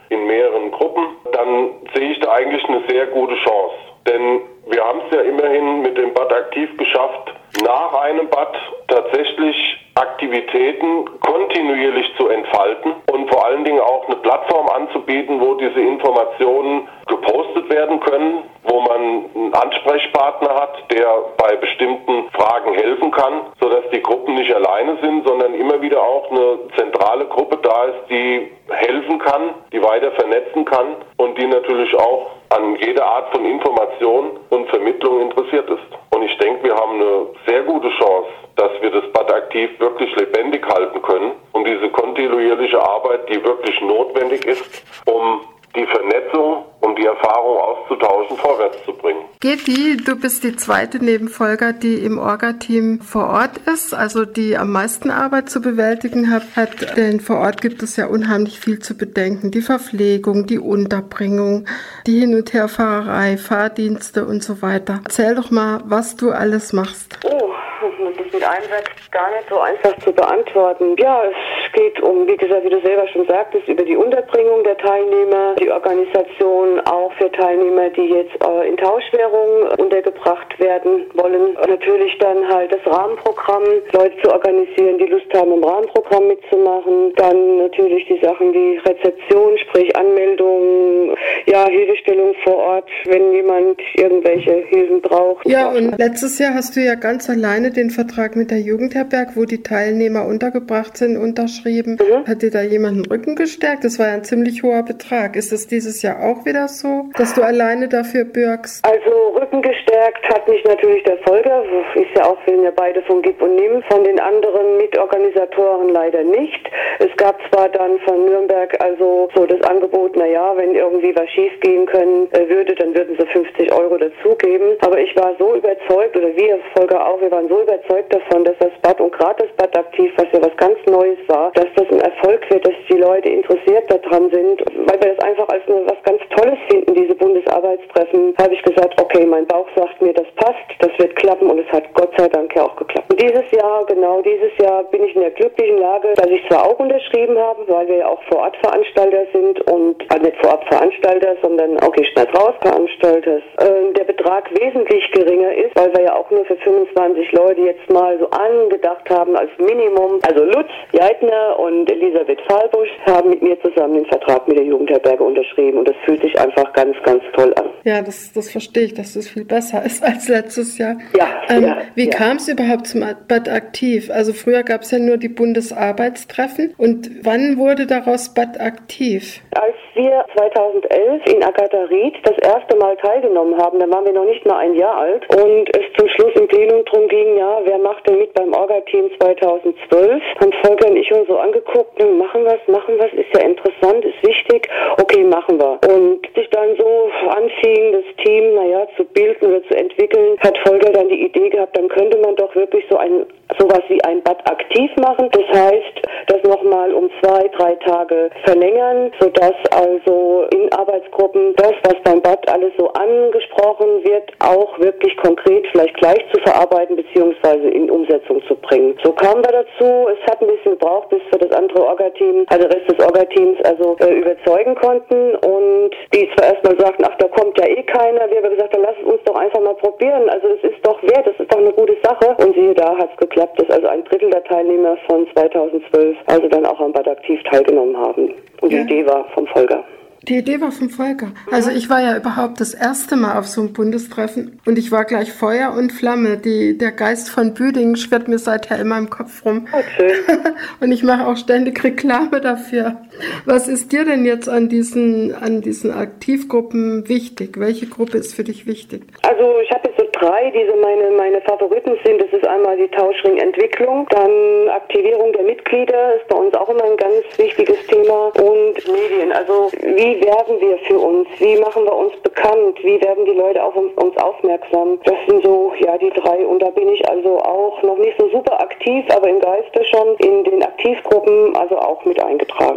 in mehreren Gruppen, dann sehe ich da eigentlich eine sehr gute Chance. Denn wir haben es ja immerhin mit dem Bad Aktiv geschafft, nach einem Bad tatsächlich Aktivitäten kontinuierlich zu entfalten und vor allen Dingen auch eine Plattform anzubieten, wo diese Informationen gepostet werden können, wo man einen Ansprechpartner hat, der bei bestimmten Fragen helfen kann, sodass die Gruppen nicht alleine sind, sondern immer wieder auch eine zentrale Gruppe da ist, die helfen kann, die weiter vernetzen kann und die natürlich auch an jeder Art von Information und Vermittlung interessiert ist. Und ich denke, wir haben eine sehr gute Chance, dass wir das Bad Aktiv wirklich lebendig halten können und diese kontinuierliche Arbeit, die wirklich notwendig ist, um die Vernetzung und die Erfahrung auszutauschen, vorwärts zu bringen. Gedi, du bist die zweite neben Volker, die im Orga-Team vor Ort ist, also die am meisten Arbeit zu bewältigen hat, hat. Denn vor Ort gibt es ja unheimlich viel zu bedenken. Die Verpflegung, die Unterbringung, die Hin- und Herfahrerei, Fahrdienste und so weiter. Erzähl doch mal, was du alles machst. Oh, das ist mit einem Satz gar nicht so einfach zu beantworten. Ja, es geht um, wie gesagt, wie du selber schon sagtest, über die Unterbringung der Teilnehmer, die Organisation auch für Teilnehmer, die jetzt äh, in Tauschwährung untergebracht werden wollen. Natürlich dann halt das Rahmenprogramm, Leute zu organisieren, die Lust haben, im Rahmenprogramm mitzumachen. Dann natürlich die Sachen wie Rezeption, sprich Anmeldung, ja, Hilfestellung vor Ort, wenn jemand irgendwelche Hilfen braucht. Ja, und letztes Jahr hast du ja ganz alleine den Vertrag mit der Jugendherberg, wo die Teilnehmer untergebracht sind, unterschrieben. Mhm. Hat dir da jemand den Rücken gestärkt? Das war ja ein ziemlich hoher Betrag. Ist es dieses Jahr auch wieder so, dass du alleine dafür bürgst? Also Rücken gestärkt hat mich natürlich der Volker. Ist ja auch, wir sind ja beide von Gib und Nimm. Von den anderen Mitorganisatoren leider nicht. Es gab zwar dann von Nürnberg also so das Angebot, naja, wenn irgendwie was schief gehen können würde, dann würden sie fünfzig Euro dazugeben. Aber ich war so überzeugt, oder wir, Volker auch, wir waren so überzeugt davon, dass das Bad und gerade das Bad Aktiv, was ja was ganz Neues war, dass das ein Erfolg wird, dass die Leute interessiert daran sind, weil wir das einfach als eine, was ganz Tolles finden, diese Bundesarbeitstreffen, habe ich gesagt, okay, mein Bauch sagt mir, das passt, das wird klappen und es hat Gott sei Dank ja auch geklappt. Und dieses Jahr, genau dieses Jahr bin ich in der glücklichen Lage, dass ich zwar auch unterschrieben habe, weil wir ja auch Vorortveranstalter sind und also nicht Vorortveranstalter, sondern okay, schneid raus, Veranstalter, äh, der Betrag wesentlich geringer ist, weil wir ja auch nur für fünfundzwanzig Leute jetzt mal so angedacht haben als Minimum. Also Lutz Jeitner und Elisabeth Fahlbusch haben mit mir zusammen den Vertrag mit der Jugendherberge unterschrieben und das fühlt sich einfach ganz, ganz toll an. Ja, das, das verstehe ich, dass das viel besser ist als letztes Jahr. Ja, ähm, ja Wie ja. kam es überhaupt zum Bad Aktiv? Also früher gab es ja nur die Bundesarbeitstreffen und wann wurde daraus Bad Aktiv? Als wir zweitausendelf in Agatha-Ried das erste Mal teilgenommen haben, da waren wir noch nicht mal ein Jahr alt und es zum Schluss im Plenum drum ging, ja, wer macht denn mit beim Orga-Team zweitausendzwölf? Haben Volker und ich uns so angeguckt, ne, machen wir es, machen wir es, ist ja interessant, ist wichtig, okay, machen wir. Und sich dann so anfing, das Team, naja, zu bilden oder zu entwickeln, hat Volker dann die Idee gehabt, dann könnte man doch wirklich so ein sowas wie ein Bad Aktiv machen. Das heißt, das nochmal um zwei, drei Tage verlängern, sodass also in Arbeitsgruppen das, was beim Bad alles so angesprochen wird, auch wirklich konkret vielleicht gleich zu verarbeiten bzw. in Umsetzung zu bringen. So kamen wir dazu. Es hat ein bisschen gebraucht, bis wir das andere Orga-Team, also der Rest des Orga-Teams, also äh, überzeugen konnten und die zwar erstmal sagten, ach, da kommt ja eh keiner. Wir haben gesagt, dann lass es uns doch einfach mal probieren. Also es ist doch wert, das ist doch eine gute Sache. Und siehe da, hat es geklappt, dass also ein Drittel der Teilnehmer von zweitausendzwölf also dann auch am Bad Aktiv teilgenommen haben. Und ja. Die Idee war vom Volker. Die Idee war vom Volker. Also ich war ja überhaupt das erste Mal auf so einem Bundestreffen und ich war gleich Feuer und Flamme. Die, der Geist von Büdingen schwirrt mir seither immer im Kopf rum. Oh, schön. Und ich mache auch ständig Reklame dafür. Was ist dir denn jetzt an diesen, an diesen Aktivgruppen wichtig? Welche Gruppe ist für dich wichtig? Also ich habe jetzt so drei, die so meine, meine Favoriten sind. Das ist einmal die Tauschring-Entwicklung, dann Aktivierung der Mitglieder, ist bei uns auch immer ein ganz wichtiges Thema und Medien. Also wie werben wir für uns? Wie machen wir uns bekannt? Wie werden die Leute auf uns, uns aufmerksam? Das sind so, ja, die drei. Und da bin ich also auch noch nicht so super aktiv, aber im Geiste schon in den Aktivgruppen also auch mit eingetragen.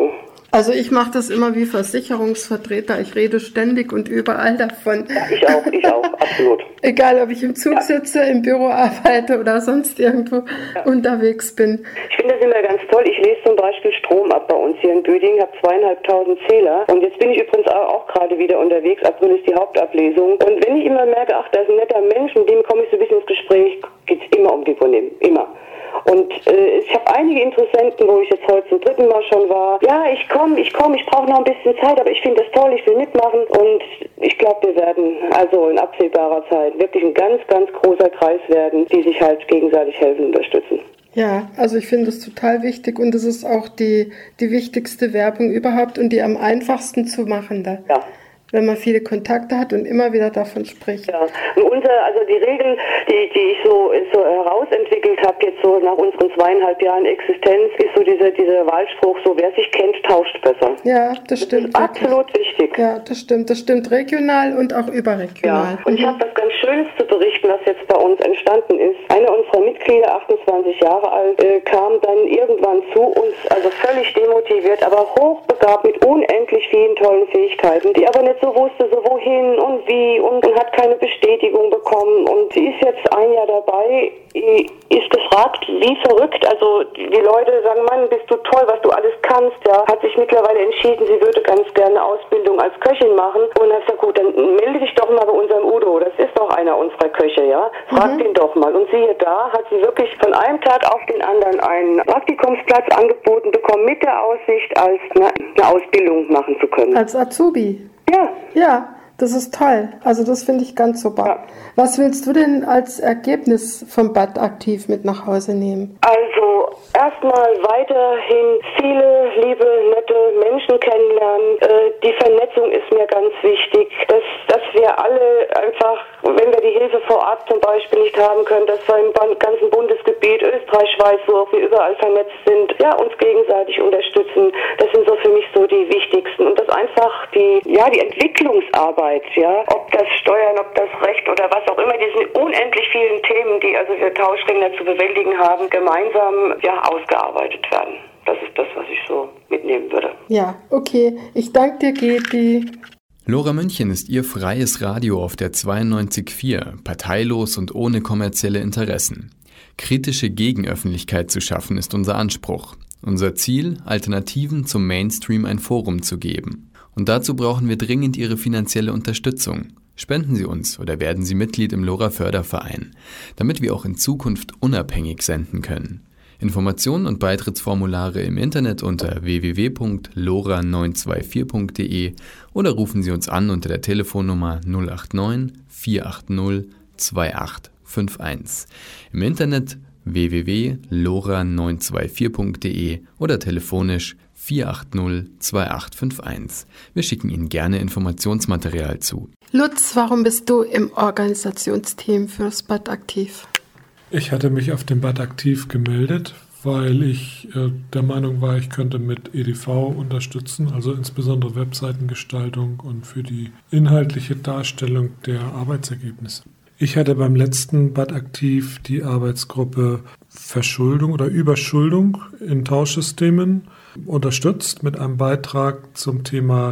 Also ich mache das immer wie Versicherungsvertreter. Ich rede ständig und überall davon. Ja, ich auch, ich auch, absolut. Egal, ob ich im Zug sitze, im Büro arbeite oder sonst irgendwo ja. unterwegs bin. Ich finde das immer ganz toll. Ich lese zum Beispiel Strom ab bei uns hier in Büdingen, habe zweieinhalbtausend Zähler. Und jetzt bin ich übrigens auch gerade wieder unterwegs. April ist die Hauptablesung. Und wenn ich immer merke, ach, da ist ein netter Mensch, mit dem komme ich so ein bisschen ins Gespräch, geht es immer um die Unternehmen, immer. Und äh, ich habe einige Interessenten, wo ich jetzt heute zum dritten Mal schon war. Ja, ich komme, ich komme, ich brauche noch ein bisschen Zeit, aber ich finde das toll, ich will mitmachen. Und ich glaube, wir werden also in absehbarer Zeit wirklich ein ganz, ganz großer Kreis werden, die sich halt gegenseitig helfen und unterstützen. Ja, also ich finde es total wichtig und es ist auch die, die wichtigste Werbung überhaupt und die am einfachsten zu machen da. Ja. Wenn man viele Kontakte hat und immer wieder davon spricht. Ja, und unser, also die Regel, die, die ich so, so herausentwickelt habe, jetzt so nach unseren zweieinhalb Jahren Existenz, ist so dieser, dieser Wahlspruch, so wer sich kennt, tauscht besser. Ja, das stimmt. Das ist absolut wichtig. Ja, das stimmt. Das stimmt regional und auch überregional. Ja, und ich habe was ganz Schönes zu berichten, was jetzt bei uns entstanden ist. Einer unserer Mitglieder, achtundzwanzig Jahre alt, äh, kam dann irgendwann zu uns, also völlig demotiviert, aber hochbegabt mit unendlich vielen tollen Fähigkeiten, die aber nicht so wusste, so wohin und wie und, und hat keine Bestätigung bekommen und sie ist jetzt ein Jahr dabei, ist gefragt, wie verrückt, also die Leute sagen, Mann, bist du toll, was du alles kannst, ja, hat sich mittlerweile entschieden, sie würde ganz gerne Ausbildung als Köchin machen und hat gesagt, gut, dann melde dich doch mal bei unserem Udo, das ist doch einer unserer Köche, ja, frag mhm. den doch mal und siehe da, hat sie wirklich von einem Tag auf den anderen einen Praktikumsplatz angeboten bekommen mit der Aussicht, als eine, eine Ausbildung machen zu können. Als Azubi? Ja. Ja, das ist toll. Also das finde ich ganz super. Ja. Was willst du denn als Ergebnis vom Bad Aktiv mit nach Hause nehmen? Also erstmal weiterhin viele liebe, nette Menschen kennenlernen. Äh, die Vernetzung ist mir ganz wichtig, dass, dass wir alle einfach, wenn wir die Hilfe vor Ort zum Beispiel nicht haben können, dass wir im ganzen Bundesgebiet, Österreich, Schweiz, wo auch wir überall vernetzt sind, ja, uns gegenseitig unterstützen. Das sind so für mich so die wichtigsten. Und das einfach die, ja, die Entwicklungsarbeit, ja, ob das Steuern, ob das Recht oder was auch immer, diese unendlich vielen Themen, die also wir Tauschringler zu bewältigen haben, gemeinsam, ja, ausgearbeitet werden. Das ist das, was ich so mitnehmen würde. Ja, okay. Ich danke dir, Geti. Lora München ist Ihr freies Radio auf der zweiundneunzig Komma vier, parteilos und ohne kommerzielle Interessen. Kritische Gegenöffentlichkeit zu schaffen ist unser Anspruch. Unser Ziel, Alternativen zum Mainstream ein Forum zu geben. Und dazu brauchen wir dringend Ihre finanzielle Unterstützung. Spenden Sie uns oder werden Sie Mitglied im Lora Förderverein, damit wir auch in Zukunft unabhängig senden können. Informationen und Beitrittsformulare im Internet unter w w w punkt lora neun zwei vier punkt d e oder rufen Sie uns an unter der Telefonnummer null acht neun vier acht null zwei acht fünf eins. Im Internet w w w punkt lora neun zwei vier punkt d e oder telefonisch vier acht null zwei acht fünf eins. Wir schicken Ihnen gerne Informationsmaterial zu. Lutz, warum bist du im Organisationsteam fürs Bad Aktiv? Ich hatte mich auf dem Bad Aktiv gemeldet, weil ich äh, der Meinung war, ich könnte mit E D V unterstützen, also insbesondere Webseitengestaltung und für die inhaltliche Darstellung der Arbeitsergebnisse. Ich hatte beim letzten Bad Aktiv die Arbeitsgruppe Verschuldung oder Überschuldung in Tauschsystemen unterstützt mit einem Beitrag zum Thema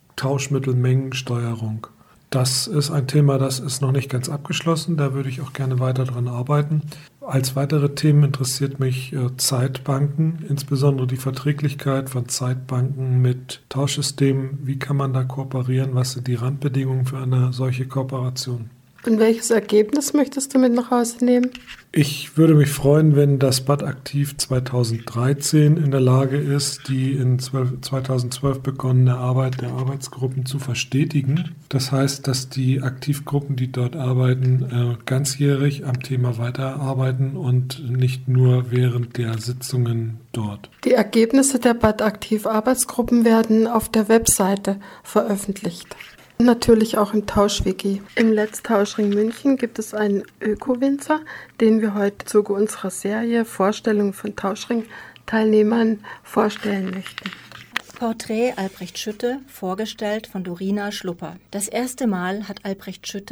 Tauschmittelmengensteuerung. Das ist ein Thema, das ist noch nicht ganz abgeschlossen, da würde ich auch gerne weiter dran arbeiten. Als weitere Themen interessiert mich äh, Zeitbanken, insbesondere die Verträglichkeit von Zeitbanken mit Tauschsystemen. Wie kann man da kooperieren? Was sind die Randbedingungen für eine solche Kooperation? Und welches Ergebnis möchtest du mit nach Hause nehmen? Ich würde mich freuen, wenn das Bad Aktiv zweitausenddreizehn in der Lage ist, die in zweitausendzwölf begonnene Arbeit der Arbeitsgruppen zu verstetigen. Das heißt, dass die Aktivgruppen, die dort arbeiten, ganzjährig am Thema weiterarbeiten und nicht nur während der Sitzungen dort. Die Ergebnisse der Bad Aktiv Arbeitsgruppen werden auf der Webseite veröffentlicht. Natürlich auch im Tausch-Wiki. Im Let's Tauschring München gibt es einen Öko-Winzer, den wir heute im Zuge unserer Serie Vorstellungen von Tauschring-Teilnehmern vorstellen möchten. Porträt Albrecht Schütte, vorgestellt von Dorina Schlupper. Das erste Mal hat Albrecht Schütte,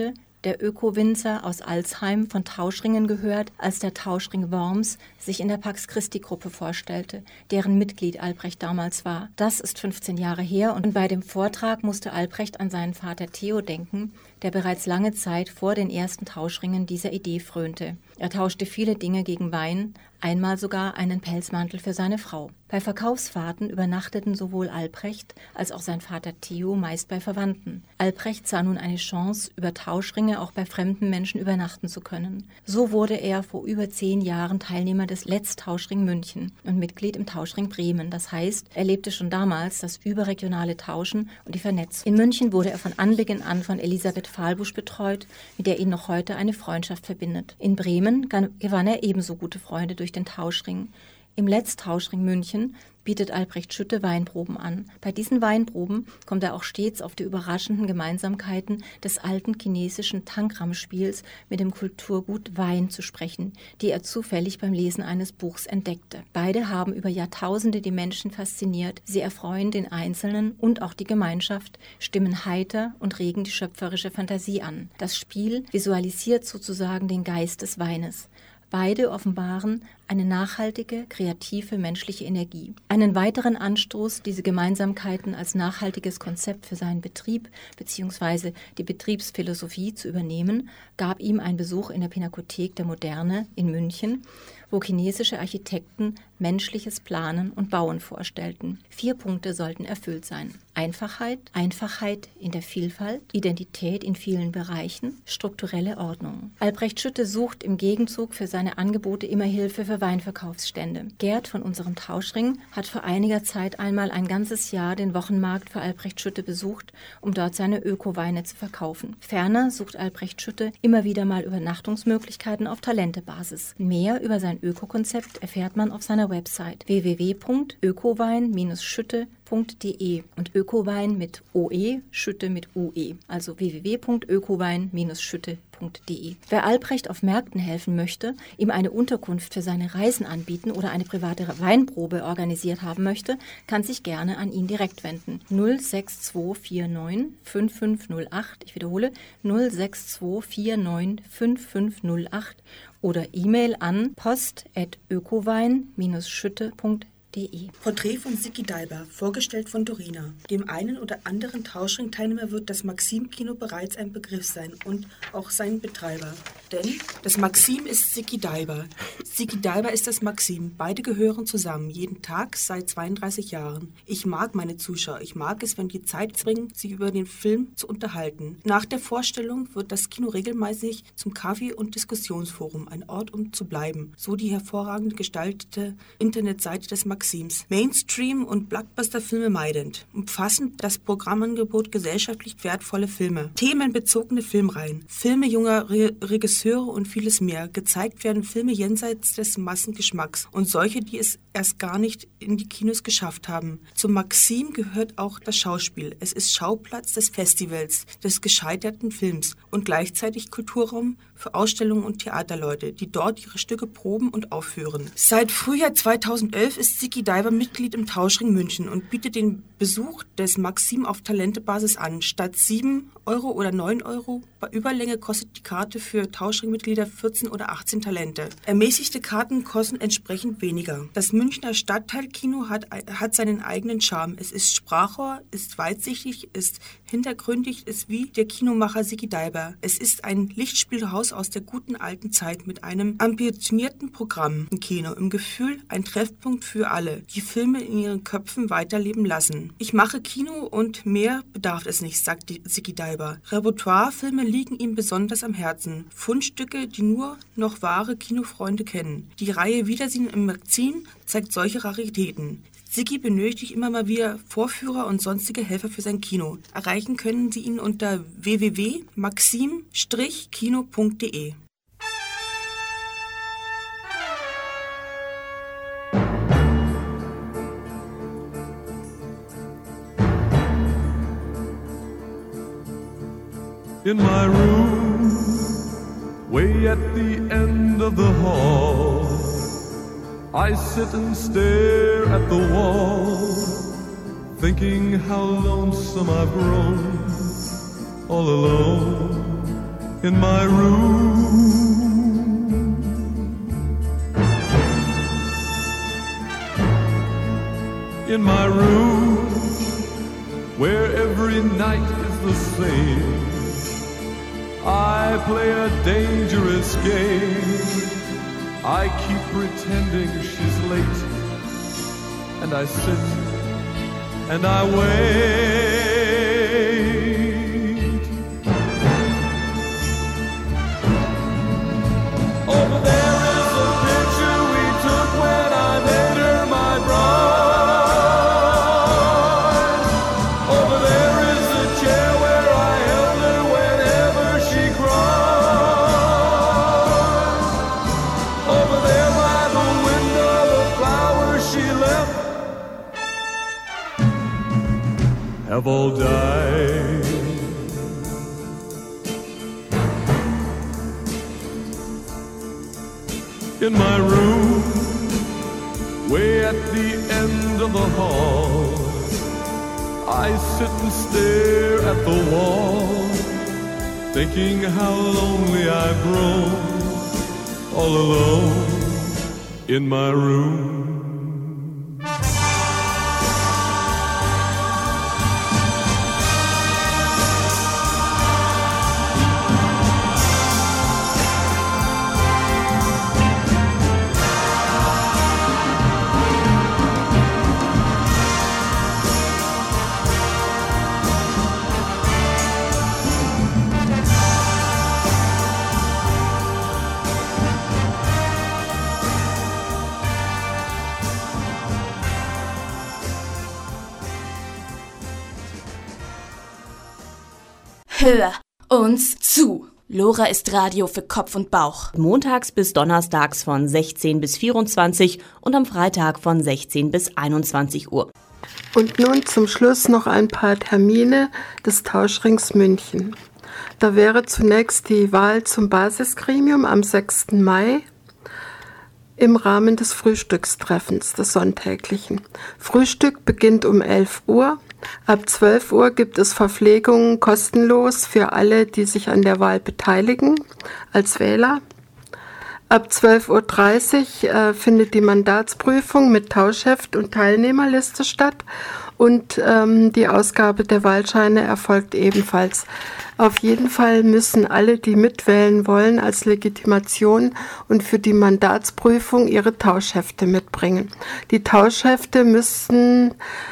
der Öko-Winzer aus Alzheim von Tauschringen gehört, als der Tauschring Worms sich in der Pax Christi-Gruppe vorstellte, deren Mitglied Albrecht damals war. Das ist fünfzehn Jahre her und bei dem Vortrag musste Albrecht an seinen Vater Theo denken, der bereits lange Zeit vor den ersten Tauschringen dieser Idee frönte. Er tauschte viele Dinge gegen Wein, einmal sogar einen Pelzmantel für seine Frau. Bei Verkaufsfahrten übernachteten sowohl Albrecht als auch sein Vater Theo meist bei Verwandten. Albrecht sah nun eine Chance, über Tauschringe auch bei fremden Menschen übernachten zu können. So wurde er vor über zehn Jahren Teilnehmer des Let's Tauschring München und Mitglied im Tauschring Bremen. Das heißt, er lebte schon damals das überregionale Tauschen und die Vernetzung. In München wurde er von Anbeginn an von Elisabeth Fahlbusch betreut, mit der ihn noch heute eine Freundschaft verbindet. In Bremen gewann er ebenso gute Freunde durch den Tauschring. Im Let's Tauschring München bietet Albrecht Schütte Weinproben an. Bei diesen Weinproben kommt er auch stets auf die überraschenden Gemeinsamkeiten des alten chinesischen Tangram-Spiels mit dem Kulturgut Wein zu sprechen, die er zufällig beim Lesen eines Buchs entdeckte. Beide haben über Jahrtausende die Menschen fasziniert. Sie erfreuen den Einzelnen und auch die Gemeinschaft, stimmen heiter und regen die schöpferische Fantasie an. Das Spiel visualisiert sozusagen den Geist des Weines. Beide offenbaren eine nachhaltige, kreative menschliche Energie. Einen weiteren Anstoß, diese Gemeinsamkeiten als nachhaltiges Konzept für seinen Betrieb bzw. die Betriebsphilosophie zu übernehmen, gab ihm ein Besuch in der Pinakothek der Moderne in München, wo chinesische Architekten menschliches Planen und Bauen vorstellten. Vier Punkte sollten erfüllt sein. Einfachheit, Einfachheit in der Vielfalt, Identität in vielen Bereichen, strukturelle Ordnung. Albrecht Schütte sucht im Gegenzug für seine Angebote immer Hilfe für Weinverkaufsstände. Gerd von unserem Tauschring hat vor einiger Zeit einmal ein ganzes Jahr den Wochenmarkt für Albrecht Schütte besucht, um dort seine Öko-Weine zu verkaufen. Ferner sucht Albrecht Schütte immer wieder mal Übernachtungsmöglichkeiten auf Talentebasis. Mehr über sein Öko-Konzept erfährt man auf seiner Website w w w punkt ökowein Schütte punkt d e und Ökowein mit O E, Schütte mit U E, also w w w punkt ökowein Schütte punkt d e. Wer Albrecht auf Märkten helfen möchte, ihm eine Unterkunft für seine Reisen anbieten oder eine private Weinprobe organisiert haben möchte, kann sich gerne an ihn direkt wenden. null sechs zwei vier neun fünf fünf null acht, ich wiederhole, null sechs zwei vier neun fünf fünf null acht oder E-Mail an post at ökowein Schütte punkt d e. Porträt von Sigi Daiber, vorgestellt von Dorina. Dem einen oder anderen Tauschring-Teilnehmer wird das Maxim-Kino bereits ein Begriff sein und auch sein Betreiber. Denn das Maxim ist Sigi Daiber. Sigi Daiber ist das Maxim. Beide gehören zusammen, jeden Tag seit zweiunddreißig Jahren. Ich mag meine Zuschauer. Ich mag es, wenn die Zeit bringen, sich über den Film zu unterhalten. Nach der Vorstellung wird das Kino regelmäßig zum Kaffee- und Diskussionsforum, ein Ort, um zu bleiben. So die hervorragend gestaltete Internetseite des Maxims. Mainstream- und Blockbuster-Filme meidend, umfassend das Programmangebot gesellschaftlich wertvolle Filme, themenbezogene Filmreihen, Filme junger Re- Regisseure und vieles mehr. Gezeigt werden Filme jenseits des Massengeschmacks und solche, die es erst gar nicht in die Kinos geschafft haben. Zum Maxim gehört auch das Schauspiel. Es ist Schauplatz des Festivals, des gescheiterten Films und gleichzeitig Kulturraum für Ausstellungen und Theaterleute, die dort ihre Stücke proben und aufführen. Seit Frühjahr zweitausendelf ist Sigi Daiber Mitglied im Tauschring München und bietet den Besuch des Maxim auf Talentebasis an. Statt sieben Euro oder neun Euro bei Überlänge kostet die Karte für Tauschringmitglieder vierzehn oder achtzehn Talente. Ermäßigte Karten kosten entsprechend weniger. Das Münchner Stadtteilkino hat, hat seinen eigenen Charme. Es ist Sprachrohr, ist weitsichtig, ist hintergründig, ist wie der Kinomacher Sigi Daiber. Es ist ein Lichtspielhaus aus der guten alten Zeit mit einem ambitionierten Programm im Kino, im Gefühl ein Treffpunkt für alle, die Filme in ihren Köpfen weiterleben lassen. Ich mache Kino und mehr bedarf es nicht, sagt Sigi Daiber. Repertoire-Filme liegen ihm besonders am Herzen. Fundstücke, die nur noch wahre Kinofreunde kennen. Die Reihe Wiedersehen im Maxim zeigt solche Raritäten. Sigi benötigt immer mal wieder Vorführer und sonstige Helfer für sein Kino. Erreichen können Sie ihn unter w w w punkt maxim kino punkt d e. In my room, way at the end of the hall, I sit and stare at the wall, thinking how lonesome I've grown, all alone in my room. In my room, where every night is the same, I play a dangerous game. I keep pretending she's late, and I sit and I wait. Over there is a picture we took when I made her my bride. Over there is a chair where I held her whenever she cried. Over there by the window, the flowers she left have all died. In my room, way at the end of the hall, I sit and stare at the wall, thinking how lonely I've grown, all alone in my room. Hör uns zu. Lora ist Radio für Kopf und Bauch. Montags bis donnerstags von sechzehn bis vierundzwanzig und am Freitag von sechzehn bis einundzwanzig Uhr. Und nun zum Schluss noch ein paar Termine des Tauschrings München. Da wäre zunächst die Wahl zum Basisgremium am sechsten Mai im Rahmen des Frühstückstreffens, des sonntäglichen. Frühstück beginnt um elf Uhr. Ab zwölf Uhr gibt es Verpflegung kostenlos für alle, die sich an der Wahl beteiligen, als Wähler. Ab zwölf Uhr dreißig äh, findet die Mandatsprüfung mit Tauschheft und Teilnehmerliste statt und ähm, die Ausgabe der Wahlscheine erfolgt ebenfalls. Auf jeden Fall müssen alle, die mitwählen wollen, als Legitimation und für die Mandatsprüfung ihre Tauschhefte mitbringen. Die Tauschhefte müssen,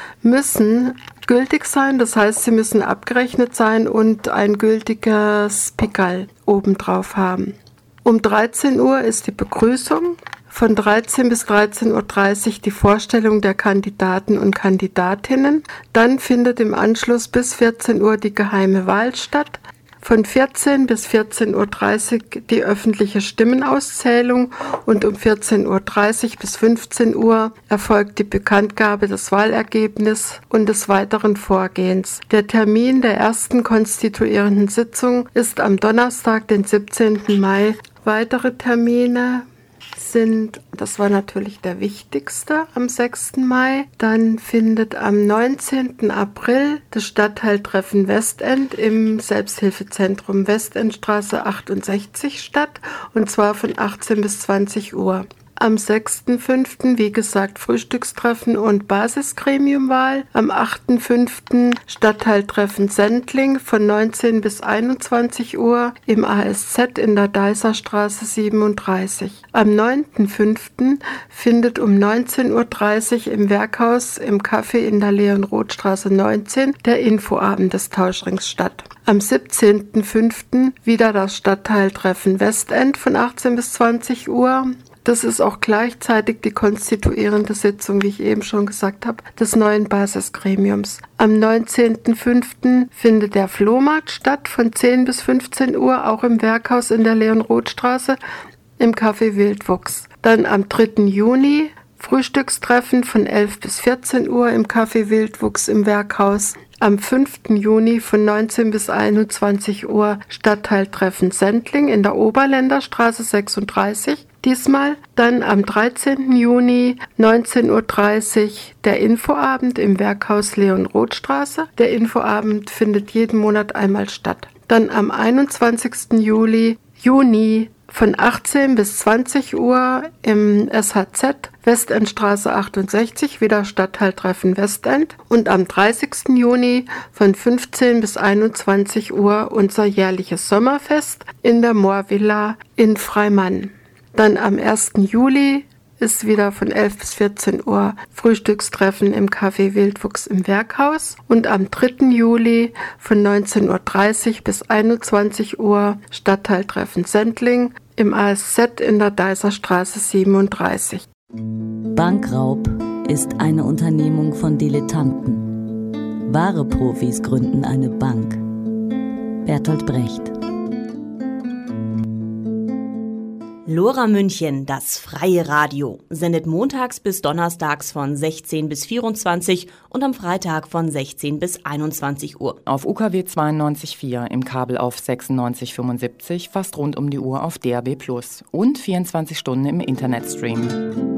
müssen gültig sein, das heißt, sie müssen abgerechnet sein und ein gültiges Pikal obendrauf haben. Um dreizehn Uhr ist die Begrüßung, von dreizehn bis dreizehn Uhr dreißig die Vorstellung der Kandidaten und Kandidatinnen. Dann findet im Anschluss bis vierzehn Uhr die geheime Wahl statt. Von vierzehn bis vierzehn Uhr dreißig die öffentliche Stimmenauszählung und um vierzehn Uhr dreißig bis fünfzehn Uhr erfolgt die Bekanntgabe des Wahlergebnisses und des weiteren Vorgehens. Der Termin der ersten konstituierenden Sitzung ist am Donnerstag, den siebzehnten Mai. Weitere Termine sind, das war natürlich der wichtigste, am sechsten Mai. Dann findet am neunzehnten April das Stadtteiltreffen Westend im Selbsthilfezentrum Westendstraße achtundsechzig statt, und zwar von achtzehn bis zwanzig Uhr. Am sechsten fünften wie gesagt, Frühstückstreffen und Basisgremiumwahl. Am achten fünften Stadtteiltreffen Sendling von neunzehn bis einundzwanzig Uhr im A S Z in der Deiserstraße siebenunddreißig. Am neunten fünften findet um neunzehn Uhr dreißig im Werkhaus im Café in der Leon-Roth-Straße neunzehn der Infoabend des Tauschrings statt. Am siebzehnten fünften wieder das Stadtteiltreffen Westend von achtzehn bis zwanzig Uhr. Das ist auch gleichzeitig die konstituierende Sitzung, wie ich eben schon gesagt habe, des neuen Basisgremiums. Am neunzehnten fünften findet der Flohmarkt statt von zehn bis fünfzehn Uhr, auch im Werkhaus in der Leon-Roth-Straße im Café Wildwuchs. Dann am dritten Juni Frühstückstreffen von elf bis vierzehn Uhr im Café Wildwuchs im Werkhaus. Am fünften Juni von neunzehn bis einundzwanzig Uhr Stadtteiltreffen Sendling in der Oberländerstraße sechsunddreißig. Diesmal dann am dreizehnten Juni neunzehn Uhr dreißig der Infoabend im Werkhaus Leon-Roth-Straße. Der Infoabend findet jeden Monat einmal statt. Dann am einundzwanzigsten Juli, Juni von achtzehn bis zwanzig Uhr im S H Z, Westendstraße achtundsechzig, wieder Stadtteiltreffen Westend. Und am dreißigsten Juni von fünfzehn bis einundzwanzig Uhr unser jährliches Sommerfest in der Moorvilla in Freimann. Dann am ersten Juli ist wieder von elf bis vierzehn Uhr Frühstückstreffen im Café Wildwuchs im Werkhaus. Und am dritten Juli von neunzehn Uhr dreißig bis einundzwanzig Uhr Stadtteiltreffen Sendling im A S Z in der Deiserstraße siebenunddreißig. Bankraub ist eine Unternehmung von Dilettanten. Wahre Profis gründen eine Bank. Bertolt Brecht. Lora München, das freie Radio, sendet montags bis donnerstags von sechzehn bis vierundzwanzig und am Freitag von sechzehn bis einundzwanzig Uhr. Auf U K W zweiundneunzig Komma vier, im Kabel auf sechsundneunzig Komma fünfundsiebzig, fast rund um die Uhr auf D A B plus und vierundzwanzig Stunden im Internetstream.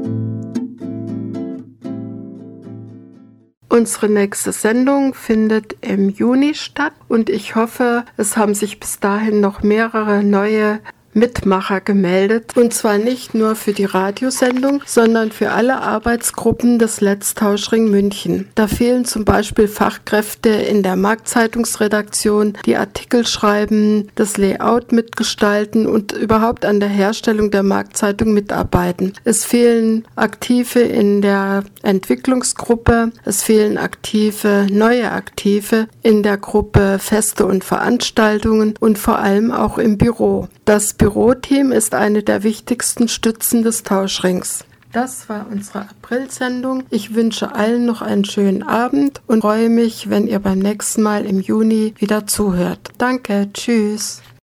Unsere nächste Sendung findet im Juni statt und ich hoffe, es haben sich bis dahin noch mehrere neue Mitmacher gemeldet, und zwar nicht nur für die Radiosendung, sondern für alle Arbeitsgruppen des Letztauschring München. Da fehlen zum Beispiel Fachkräfte in der Marktzeitungsredaktion, die Artikel schreiben, das Layout mitgestalten und überhaupt an der Herstellung der Marktzeitung mitarbeiten. Es fehlen Aktive in der Entwicklungsgruppe, es fehlen Aktive, neue Aktive in der Gruppe Feste und Veranstaltungen und vor allem auch im Büro. Das Büroteam ist eine der wichtigsten Stützen des Tauschrings. Das war unsere April-Sendung. Ich wünsche allen noch einen schönen Abend und freue mich, wenn ihr beim nächsten Mal im Juni wieder zuhört. Danke, tschüss.